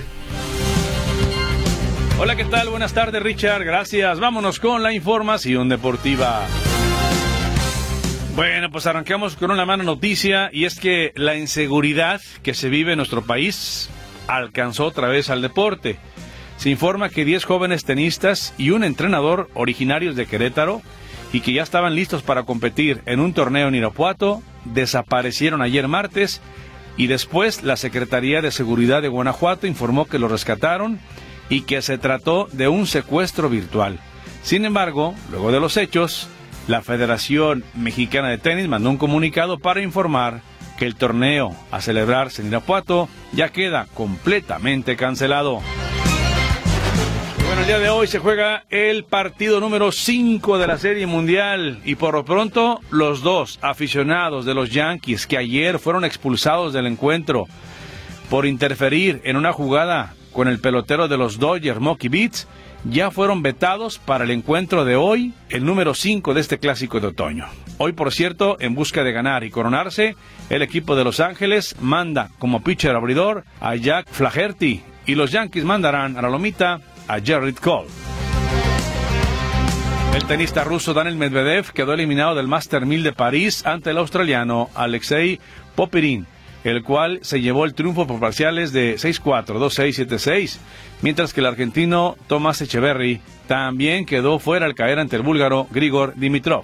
[SPEAKER 1] Hola, ¿qué tal? Buenas tardes, Richard. Gracias. Vámonos con la información deportiva. Bueno, pues arrancamos con una mala noticia, y es que la inseguridad que se vive en nuestro país alcanzó otra vez al deporte. Se informa que diez jóvenes tenistas y un entrenador originarios de Querétaro y que ya estaban listos para competir en un torneo en Irapuato desaparecieron ayer martes, y después la Secretaría de Seguridad de Guanajuato informó que los rescataron y que se trató de un secuestro virtual. Sin embargo, luego de los hechos, la Federación Mexicana de Tenis mandó un comunicado para informar que el torneo a celebrarse en Irapuato ya queda completamente cancelado. Bueno, el día de hoy se juega el partido número cinco de la Serie Mundial, y por lo pronto los dos aficionados de los Yankees que ayer fueron expulsados del encuentro por interferir en una jugada con el pelotero de los Dodgers, Mookie Betts, ya fueron vetados para el encuentro de hoy, el número cinco de este clásico de otoño. Hoy, por cierto, en busca de ganar y coronarse, el equipo de Los Ángeles manda como pitcher abridor a Jack Flaherty, y los Yankees mandarán a la lomita a Gerrit Cole. El tenista ruso Daniil Medvedev quedó eliminado del Master mil de París ante el australiano Alexei Popyrin, el cual se llevó el triunfo por parciales de seis cuatro, dos seis, siete seis, mientras que el argentino Tomás Echeverry también quedó fuera al caer ante el búlgaro Grigor Dimitrov.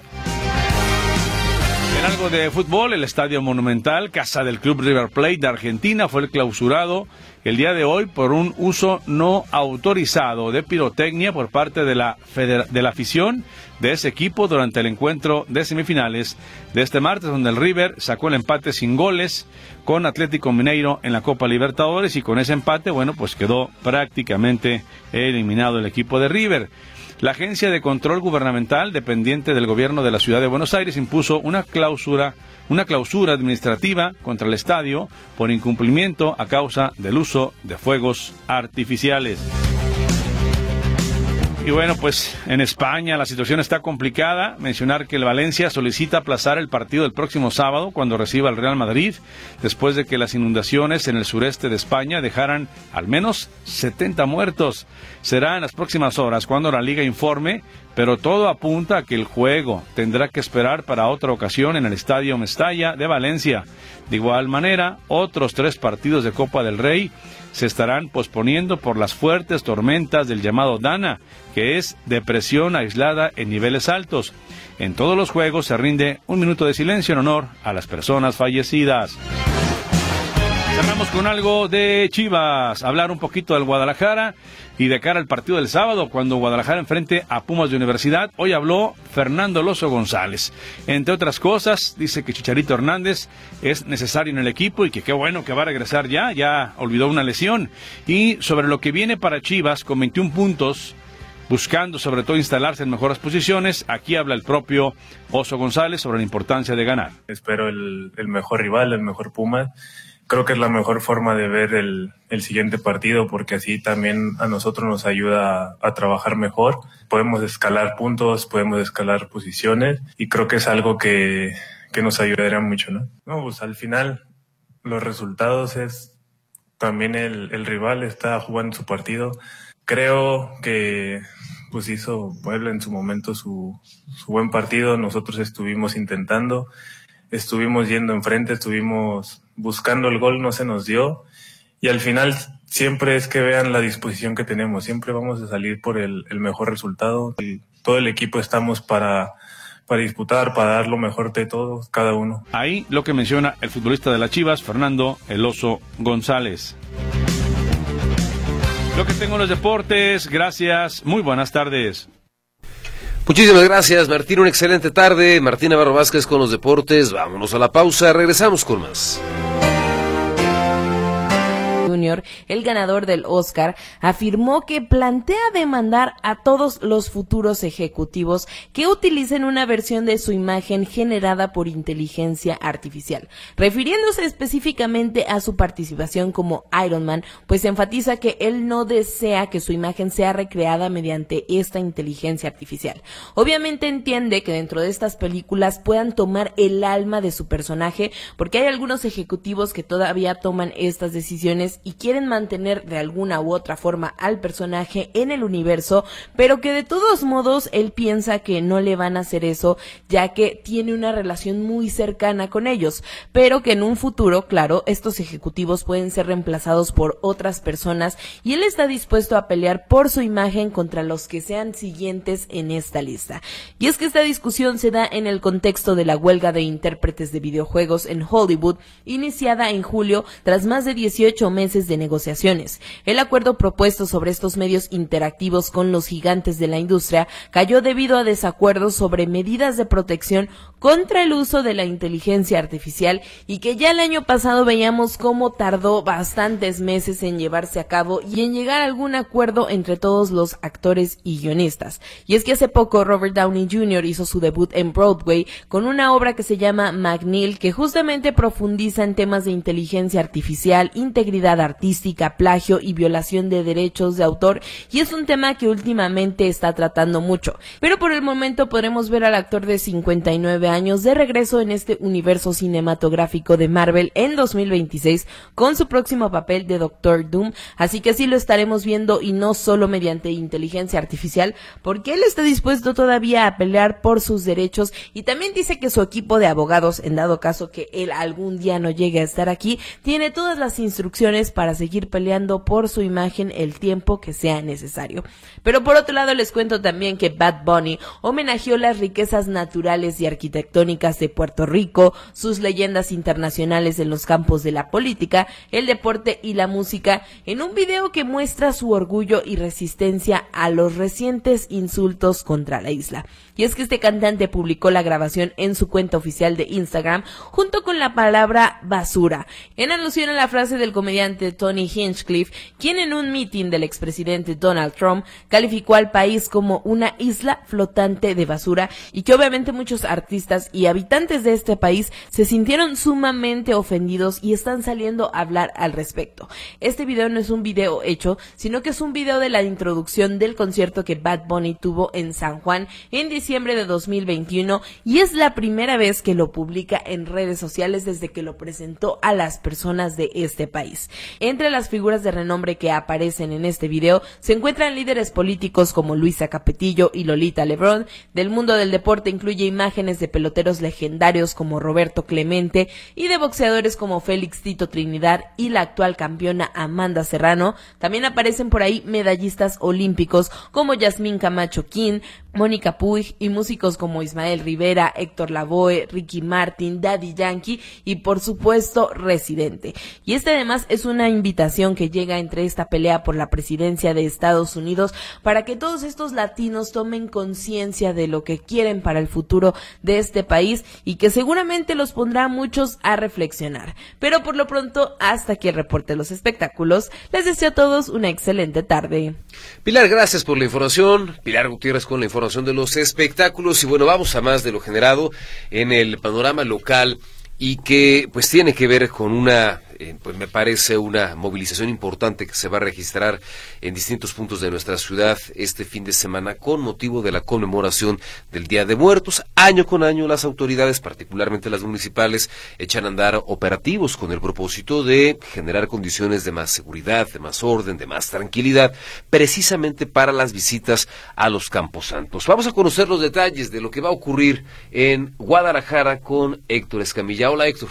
[SPEAKER 1] En algo de fútbol, el Estadio Monumental, casa del club River Plate de Argentina, fue el clausurado el día de hoy por un uso no autorizado de pirotecnia por parte de la, feder- de la afición de ese equipo durante el encuentro de semifinales de este martes, donde el River sacó el empate sin goles con Atlético Mineiro en la Copa Libertadores, y con ese empate, bueno, pues quedó prácticamente eliminado el equipo de River. La Agencia de Control Gubernamental, dependiente del gobierno de la Ciudad de Buenos Aires, impuso una clausura, una clausura administrativa contra el estadio por incumplimiento a causa del uso de fuegos artificiales. Y bueno, pues en España la situación está complicada. Mencionar que el Valencia solicita aplazar el partido del próximo sábado cuando reciba al Real Madrid, después de que las inundaciones en el sureste de España dejaran al menos setenta muertos. Será en las próximas horas cuando la Liga informe, pero todo apunta a que el juego tendrá que esperar para otra ocasión en el Estadio Mestalla de Valencia. De igual manera, otros tres partidos de Copa del Rey se estarán posponiendo por las fuertes tormentas del llamado Dana, que es depresión aislada en niveles altos. En todos los juegos se rinde un minuto de silencio en honor a las personas fallecidas. Cerramos con algo de Chivas, hablar un poquito del Guadalajara y de cara al partido del sábado, cuando Guadalajara enfrente a Pumas de Universidad. Hoy habló Fernando Loso González. Entre otras cosas, dice que Chicharito Hernández es necesario en el equipo y que qué bueno que va a regresar ya, ya olvidó una lesión. Y sobre lo que viene para Chivas, con veintiún puntos, buscando sobre todo instalarse en mejores posiciones, aquí habla el propio Oso González sobre la importancia de ganar.
[SPEAKER 4] Espero el, el mejor rival, el mejor Pumas. Creo que es la mejor forma de ver el, el siguiente partido, porque así también a nosotros nos ayuda a, a trabajar mejor. Podemos escalar puntos, podemos escalar posiciones, y creo que es algo que, que nos ayudará mucho, ¿no? No, pues al final los resultados es también el, el rival está jugando su partido. Creo que pues hizo Puebla en su momento su, su buen partido. Nosotros estuvimos intentando, estuvimos yendo enfrente, estuvimos buscando el gol, no se nos dio, y al final siempre es que vean la disposición que tenemos, siempre vamos a salir por el, el mejor resultado, y todo el equipo estamos para, para disputar, para dar lo mejor de todos, cada uno.
[SPEAKER 1] Ahí lo que menciona el futbolista de las Chivas, Fernando El Oso González. Lo que tengo en los deportes, gracias, muy buenas tardes.
[SPEAKER 2] Muchísimas gracias, Martín, una excelente tarde. Martín Navarro Vázquez con los deportes. Vámonos a la pausa, regresamos con más.
[SPEAKER 6] Junior, el ganador del Oscar, afirmó que plantea demandar a todos los futuros ejecutivos que utilicen una versión de su imagen generada por inteligencia artificial, refiriéndose específicamente a su participación como Iron Man, pues enfatiza que él no desea que su imagen sea recreada mediante esta inteligencia artificial. Obviamente entiende que dentro de estas películas puedan tomar el alma de su personaje, porque hay algunos ejecutivos que todavía toman estas decisiones y quieren mantener de alguna u otra forma al personaje en el universo, pero que de todos modos él piensa que no le van a hacer eso, ya que tiene una relación muy cercana con ellos, pero que en un futuro, claro, estos ejecutivos pueden ser reemplazados por otras personas, y él está dispuesto a pelear por su imagen contra los que sean siguientes en esta lista. Y es que esta discusión se da en el contexto de la huelga de intérpretes de videojuegos en Hollywood, iniciada en julio tras más de dieciocho meses de negociaciones. El acuerdo propuesto sobre estos medios interactivos con los gigantes de la industria cayó debido a desacuerdos sobre medidas de protección contra el uso de la inteligencia artificial, y que ya el año pasado veíamos cómo tardó bastantes meses en llevarse a cabo y en llegar a algún acuerdo entre todos los actores y guionistas. Y es que hace poco Robert Downey junior hizo su debut en Broadway con una obra que se llama McNeil, que justamente profundiza en temas de inteligencia artificial, integridad artística, plagio y violación de derechos de autor, y es un tema que últimamente está tratando mucho. Pero por el momento podremos ver al actor de cincuenta y nueve años de regreso en este universo cinematográfico de Marvel en dos mil veintiséis con su próximo papel de Doctor Doom, así que sí lo estaremos viendo, y no solo mediante inteligencia artificial, porque él está dispuesto todavía a pelear por sus derechos, y también dice que su equipo de abogados, en dado caso que él algún día no llegue a estar aquí, tiene todas las instrucciones para para seguir peleando por su imagen el tiempo que sea necesario. Pero por otro lado les cuento también que Bad Bunny homenajeó las riquezas naturales y arquitectónicas de Puerto Rico, sus leyendas internacionales en los campos de la política, el deporte y la música, en un video que muestra su orgullo y resistencia a los recientes insultos contra la isla. Y es que este cantante publicó la grabación en su cuenta oficial de Instagram junto con la palabra basura, en alusión a la frase del comediante Tony Hinchcliffe, quien en un meeting del expresidente Donald Trump calificó al país como una isla flotante de basura, y que obviamente muchos artistas y habitantes de este país se sintieron sumamente ofendidos y están saliendo a hablar al respecto. Este video no es un video hecho, sino que es un video de la introducción del concierto que Bad Bunny tuvo en San Juan en diciembre de dos mil veintiuno, y es la primera vez que lo publica en redes sociales desde que lo presentó a las personas de este país. Entre las figuras de renombre que aparecen en este video se encuentran líderes políticos como Luisa Capetillo y Lolita Lebrón. Del mundo del deporte incluye imágenes de peloteros legendarios como Roberto Clemente y de boxeadores como Félix Tito Trinidad y la actual campeona Amanda Serrano. También aparecen por ahí medallistas olímpicos como Yasmín Camacho King, Mónica Puig y músicos como Ismael Rivera, Héctor Lavoe, Ricky Martin, Daddy Yankee y por supuesto Residente. Y este además es una invitación que llega entre esta pelea por la presidencia de Estados Unidos para que todos estos latinos tomen conciencia de lo que quieren para el futuro de este país, y que seguramente los pondrá a muchos a reflexionar. Pero por lo pronto, hasta aquí el reporte de los espectáculos. Les deseo a todos una excelente tarde.
[SPEAKER 2] Pilar, gracias por la información. Pilar Gutiérrez con la información de los espectáculos. Y bueno, vamos a más de lo generado en el panorama local y que pues tiene que ver con una, eh, pues me parece una movilización importante que se va a registrar en distintos puntos de nuestra ciudad este fin de semana con motivo de la conmemoración del Día de Muertos. Año con año las autoridades, particularmente las municipales, echan a andar operativos con el propósito de generar condiciones de más seguridad, de más orden, de más tranquilidad, precisamente para las visitas a los camposantos. Vamos a conocer los detalles de lo que va a ocurrir en Guadalajara con Héctor Escamilla. Hola, Héctor.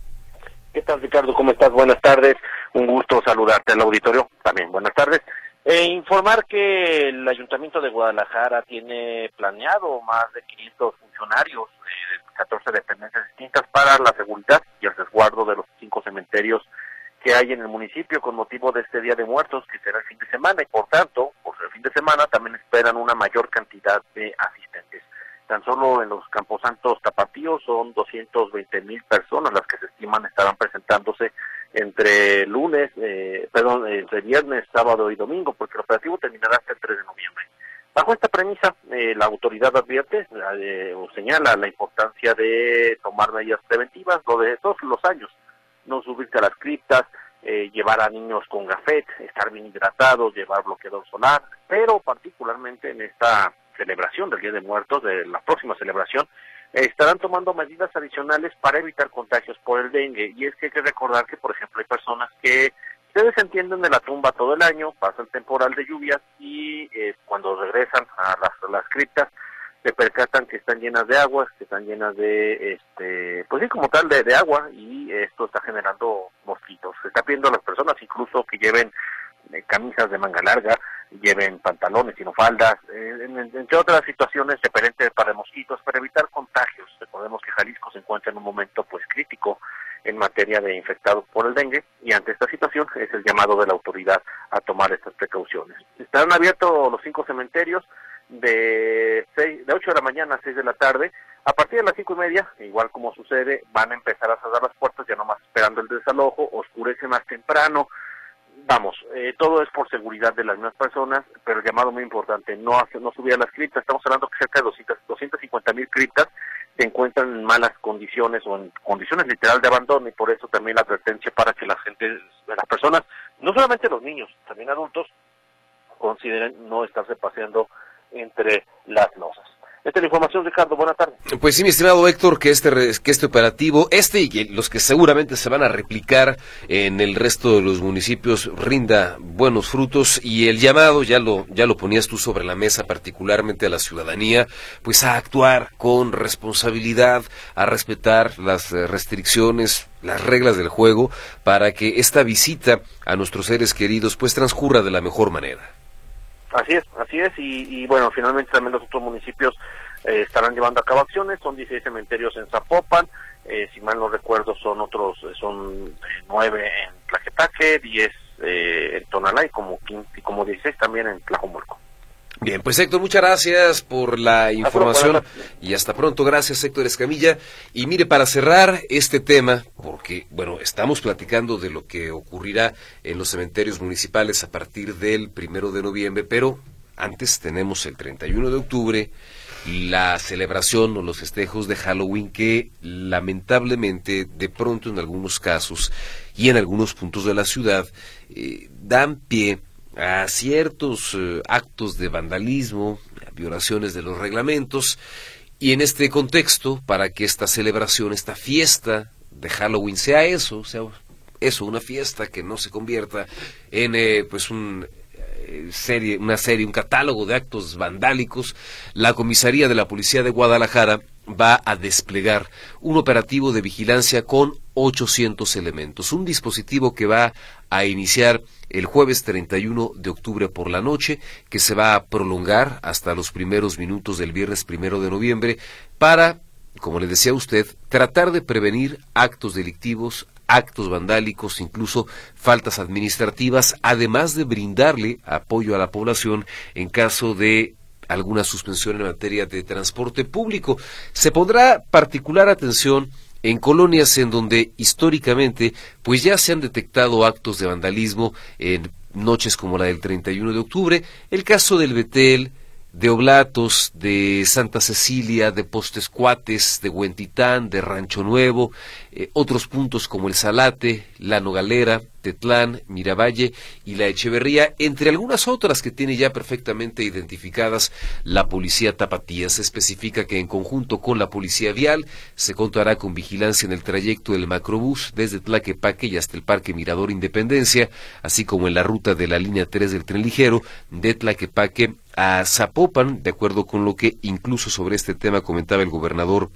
[SPEAKER 3] ¿Qué tal, Ricardo? ¿Cómo estás? Buenas tardes. Un gusto saludarte al auditorio. También buenas tardes. Eh, informar que el Ayuntamiento de Guadalajara tiene planeado más de quinientos funcionarios de eh, catorce dependencias distintas para la seguridad y el resguardo de los cinco cementerios que hay en el municipio con motivo de este Día de Muertos, que será el fin de semana, y por tanto, por el fin de semana también esperan una mayor cantidad de asistentes. Tan solo en los camposantos tapatíos son doscientas veinte mil personas las que se estiman estarán presentándose entre lunes, eh, perdón, entre viernes, sábado y domingo, porque el operativo terminará hasta el tres de noviembre. Bajo esta premisa, eh, la autoridad advierte eh, o señala la importancia de tomar medidas preventivas, lo de todos los años, no subirse a las criptas, eh, llevar a niños con gafet, estar bien hidratados, llevar bloqueador solar, pero particularmente en esta celebración del Día de Muertos, de la próxima celebración, eh, estarán tomando medidas adicionales para evitar contagios por el dengue. Y es que hay que recordar que, por ejemplo, hay personas que se desentienden de la tumba todo el año, pasa el temporal de lluvias y eh, cuando regresan a las, a las criptas se percatan que están llenas de agua, que están llenas de, este, pues sí, como tal, de, de agua, y esto está generando mosquitos. Se está pidiendo a las personas incluso que lleven eh, camisas de manga larga, lleven pantalones y no faldas, eh, entre otras situaciones referentes para mosquitos, para evitar contagios. Recordemos que Jalisco se encuentra en un momento pues crítico en materia de infectados por el dengue, y ante esta situación es el llamado de la autoridad a tomar estas precauciones. Estarán abiertos los cinco cementerios de seis, de ocho de la mañana a seis de la tarde. A partir de las cinco y media, igual como sucede, van a empezar a cerrar las puertas, ya nomás esperando el desalojo, oscurece más temprano. Vamos, eh, todo es por seguridad de las mismas personas, pero el llamado muy importante, no hace, no subir a las criptas. Estamos hablando que cerca de doscientas, doscientas cincuenta mil criptas se encuentran en malas condiciones o en condiciones literal de abandono, y por eso también la advertencia para que la gente, las personas, no solamente los niños, también adultos, consideren no estarse paseando entre las losas. Esta es la información, Ricardo. Buenas tardes.
[SPEAKER 2] Pues sí, mi estimado Héctor, que este que este operativo, este y los que seguramente se van a replicar en el resto de los municipios, rinda buenos frutos, y el llamado, ya lo ya lo ponías tú sobre la mesa, particularmente a la ciudadanía, pues a actuar con responsabilidad, a respetar las restricciones, las reglas del juego, para que esta visita a nuestros seres queridos pues transcurra de la mejor manera.
[SPEAKER 3] Así es, así es, y, y bueno, finalmente también los otros municipios eh, estarán llevando a cabo acciones. Son dieciséis cementerios en Zapopan, eh, si mal no recuerdo son otros, son nueve en Tlaquepaque, diez eh, en Tonalá y como quince, y como dieciséis también en Tlajomulco.
[SPEAKER 2] Bien, pues Héctor, muchas gracias por la información y hasta pronto. Gracias, Héctor Escamilla. Y mire, para cerrar este tema, porque, bueno, estamos platicando de lo que ocurrirá en los cementerios municipales a partir del primero de noviembre, pero antes tenemos el treinta y uno de octubre, la celebración o los festejos de Halloween que lamentablemente de pronto en algunos casos y en algunos puntos de la ciudad eh, dan pie a ciertos eh, actos de vandalismo, a violaciones de los reglamentos, y en este contexto, para que esta celebración, esta fiesta de Halloween sea eso, sea eso, una fiesta que no se convierta en eh, pues un eh, serie, una serie, un catálogo de actos vandálicos, la comisaría de la Policía de Guadalajara va a desplegar un operativo de vigilancia con ochocientos elementos, un dispositivo que va a iniciar el jueves treinta y uno de octubre por la noche, que se va a prolongar hasta los primeros minutos del viernes primero de noviembre, para, como le decía a usted, tratar de prevenir actos delictivos, actos vandálicos, incluso faltas administrativas, además de brindarle apoyo a la población en caso de alguna suspensión en materia de transporte público. Se pondrá particular atención en colonias en donde históricamente pues ya se han detectado actos de vandalismo en noches como la del treinta y uno de octubre, el caso del Betel, de Oblatos, de Santa Cecilia, de Postes Cuates, de Huentitán, de Rancho Nuevo, eh, otros puntos como el Salate, La Nogalera, Tetlán, Miravalle y La Echeverría, entre algunas otras que tiene ya perfectamente identificadas la Policía Tapatía. Se especifica que en conjunto con la Policía Vial se contará con vigilancia en el trayecto del macrobús desde Tlaquepaque y hasta el Parque Mirador Independencia, así como en la ruta de la línea tres del tren ligero de Tlaquepaque a Zapopan, de acuerdo con lo que incluso sobre este tema comentaba el gobernador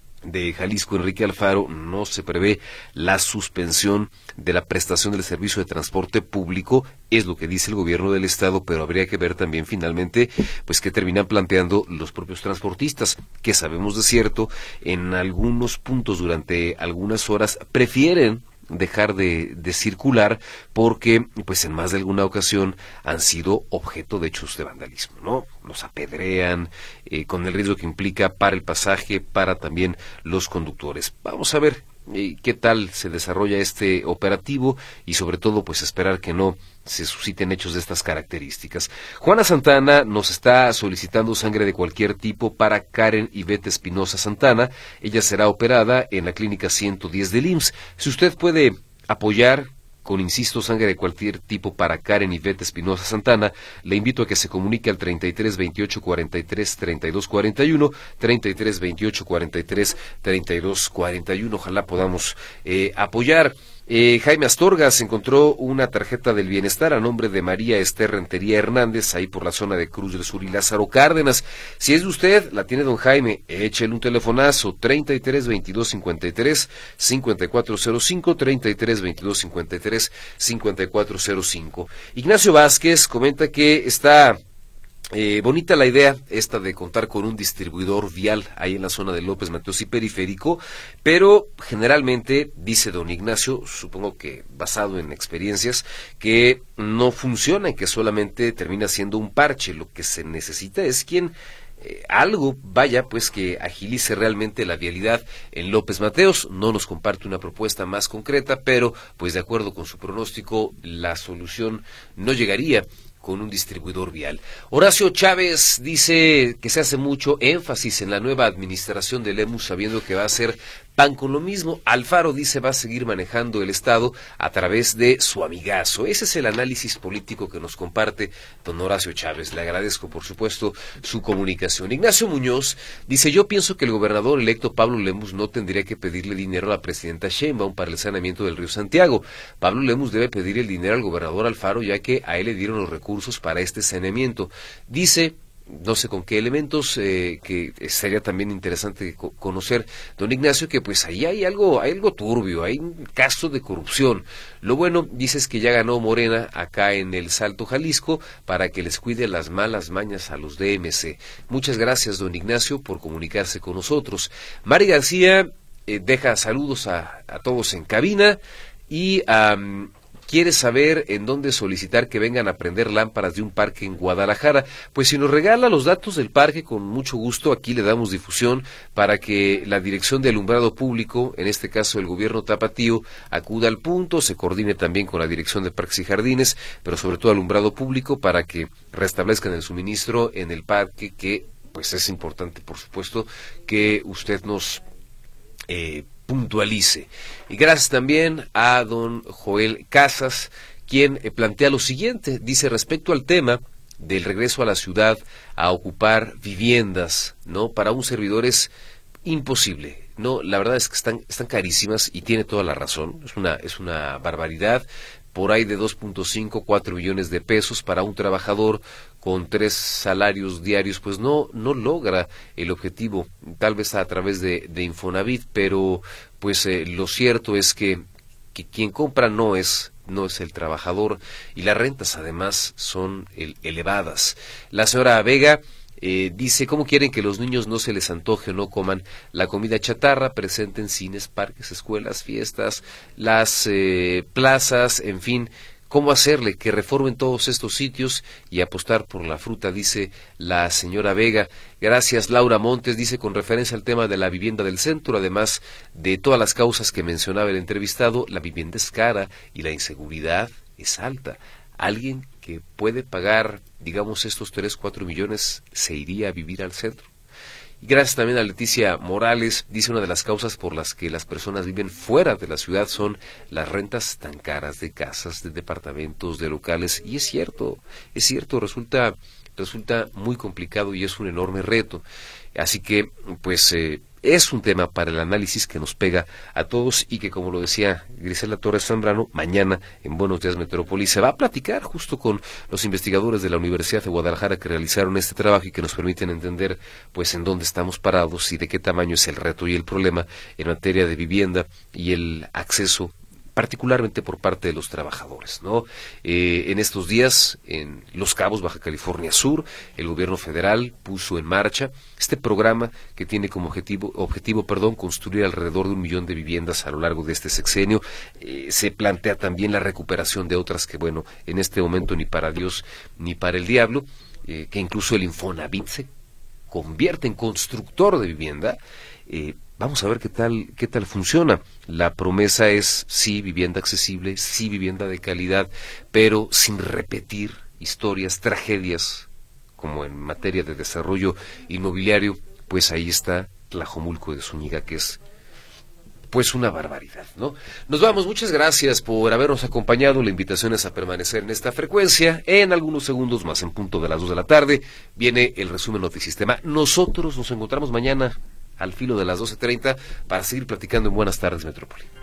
[SPEAKER 2] de Jalisco, Enrique Alfaro. No se prevé la suspensión de la prestación del servicio de transporte público, es lo que dice el gobierno del estado, pero habría que ver también finalmente pues qué terminan planteando los propios transportistas, que sabemos de cierto, en algunos puntos durante algunas horas prefieren dejar de, de circular porque pues en más de alguna ocasión han sido objeto de hechos de vandalismo, ¿no? Los apedrean eh, con el riesgo que implica para el pasaje, para también los conductores. Vamos a ver eh, qué tal se desarrolla este operativo y sobre todo pues esperar que no se susciten hechos de estas características. Juana Santana nos está solicitando sangre de cualquier tipo para Karen Ivette Espinosa Santana. Ella será operada en la clínica ciento diez del I M S S. Si usted puede apoyar con, insisto, sangre de cualquier tipo para Karen Ivette Espinosa Santana, le invito a que se comunique al treinta y tres veintiocho cuarenta y tres treinta y dos cuarenta y uno, treinta y tres veintiocho cuarenta y tres treinta y dos cuarenta y uno. Ojalá podamos eh, apoyar. Eh, Jaime Astorga se encontró una tarjeta del bienestar a nombre de María Esther Rentería Hernández, ahí por la zona de Cruz del Sur y Lázaro Cárdenas. Si es de usted, la tiene don Jaime, échele un telefonazo, treinta y tres veintidós cincuenta y tres cincuenta y cuatro cero cinco, treinta y tres veintidós cincuenta y tres cincuenta y cuatro cero cinco. Ignacio Vázquez comenta que está Eh, bonita la idea esta de contar con un distribuidor vial ahí en la zona de López Mateos y Periférico, pero generalmente, dice don Ignacio, supongo que basado en experiencias, que no funciona y que solamente termina siendo un parche. Lo que se necesita es quien Eh, algo, vaya, pues que agilice realmente la vialidad en López Mateos. No nos comparte una propuesta más concreta, pero pues de acuerdo con su pronóstico, la solución no llegaría con un distribuidor vial. Horacio Chávez dice que se hace mucho énfasis en la nueva administración del E M U S, sabiendo que va a ser van con lo mismo. Alfaro dice va a seguir manejando el Estado a través de su amigazo. Ese es el análisis político que nos comparte don Horacio Chávez. Le agradezco, por supuesto, su comunicación. Ignacio Muñoz dice, yo pienso que el gobernador electo Pablo Lemus no tendría que pedirle dinero a la presidenta Sheinbaum para el saneamiento del río Santiago. Pablo Lemus debe pedir el dinero al gobernador Alfaro, ya que a él le dieron los recursos para este saneamiento. Dice, no sé con qué elementos, eh, que sería también interesante co- conocer, don Ignacio, que pues ahí hay algo, hay algo turbio, hay un caso de corrupción. Lo bueno, dices que ya ganó Morena acá en el Salto, Jalisco, para que les cuide las malas mañas a los D M C. Muchas gracias, don Ignacio, por comunicarse con nosotros. Mari García eh, deja saludos a, a todos en cabina y um, quiere saber en dónde solicitar que vengan a prender lámparas de un parque en Guadalajara. Pues si nos regala los datos del parque, con mucho gusto, aquí le damos difusión para que la Dirección de Alumbrado Público, en este caso el gobierno tapatío, acuda al punto, se coordine también con la Dirección de Parques y Jardines, pero sobre todo Alumbrado Público, para que restablezcan el suministro en el parque, que pues es importante, por supuesto, que usted nos eh, puntualice. Y gracias también a don Joel Casas, quien eh, plantea lo siguiente, dice respecto al tema del regreso a la ciudad a ocupar viviendas, ¿no? Para un servidor es imposible, ¿no? La verdad es que están, están carísimas y tiene toda la razón, es una, es una barbaridad, por ahí de dos punto cinco, cuatro millones de pesos para un trabajador con tres salarios diarios, pues no no logra el objetivo, tal vez a través de, de Infonavit, pero pues eh, lo cierto es que, que quien compra no es no es el trabajador y las rentas además son el, elevadas. La señora Vega Eh, dice, ¿cómo quieren que los niños no se les antoje o no coman la comida chatarra presente en cines, parques, escuelas, fiestas, las eh, plazas, en fin? ¿Cómo hacerle que reformen todos estos sitios y apostar por la fruta? Dice la señora Vega. Gracias, Laura Montes, dice, con referencia al tema de la vivienda del centro, además de todas las causas que mencionaba el entrevistado, la vivienda es cara y la inseguridad es alta. Alguien que puede pagar, digamos, estos tres, cuatro millones, se iría a vivir al centro. Y gracias también a Leticia Morales, dice, una de las causas por las que las personas viven fuera de la ciudad son las rentas tan caras de casas, de departamentos, de locales, y es cierto, es cierto, resulta, resulta muy complicado y es un enorme reto. Así que, pues, eh, es un tema para el análisis que nos pega a todos y que, como lo decía Grisela Torres Zambrano, mañana en Buenos Días Metrópoli se va a platicar justo con los investigadores de la Universidad de Guadalajara que realizaron este trabajo y que nos permiten entender pues en dónde estamos parados y de qué tamaño es el reto y el problema en materia de vivienda y el acceso, particularmente por parte de los trabajadores, ¿no? Eh, en estos días, en Los Cabos, Baja California Sur, el gobierno federal puso en marcha este programa que tiene como objetivo, objetivo, perdón, construir alrededor de un millón de viviendas a lo largo de este sexenio. Eh, se plantea también la recuperación de otras que, bueno, en este momento ni para Dios ni para el diablo, eh, que incluso el Infonavit se convierte en constructor de vivienda. Eh, Vamos a ver qué tal, qué tal funciona. La promesa es sí vivienda accesible, sí vivienda de calidad, pero sin repetir historias, tragedias, como en materia de desarrollo inmobiliario, pues ahí está Tlajomulco de Zúñiga, que es pues una barbaridad, ¿no? Nos vamos, muchas gracias por habernos acompañado, la invitación es a permanecer en esta frecuencia. En algunos segundos más, en punto de las dos de la tarde, viene el resumen Notisistema. Nosotros nos encontramos mañana al filo de las doce treinta para seguir platicando en Buenas Tardes Metrópoli.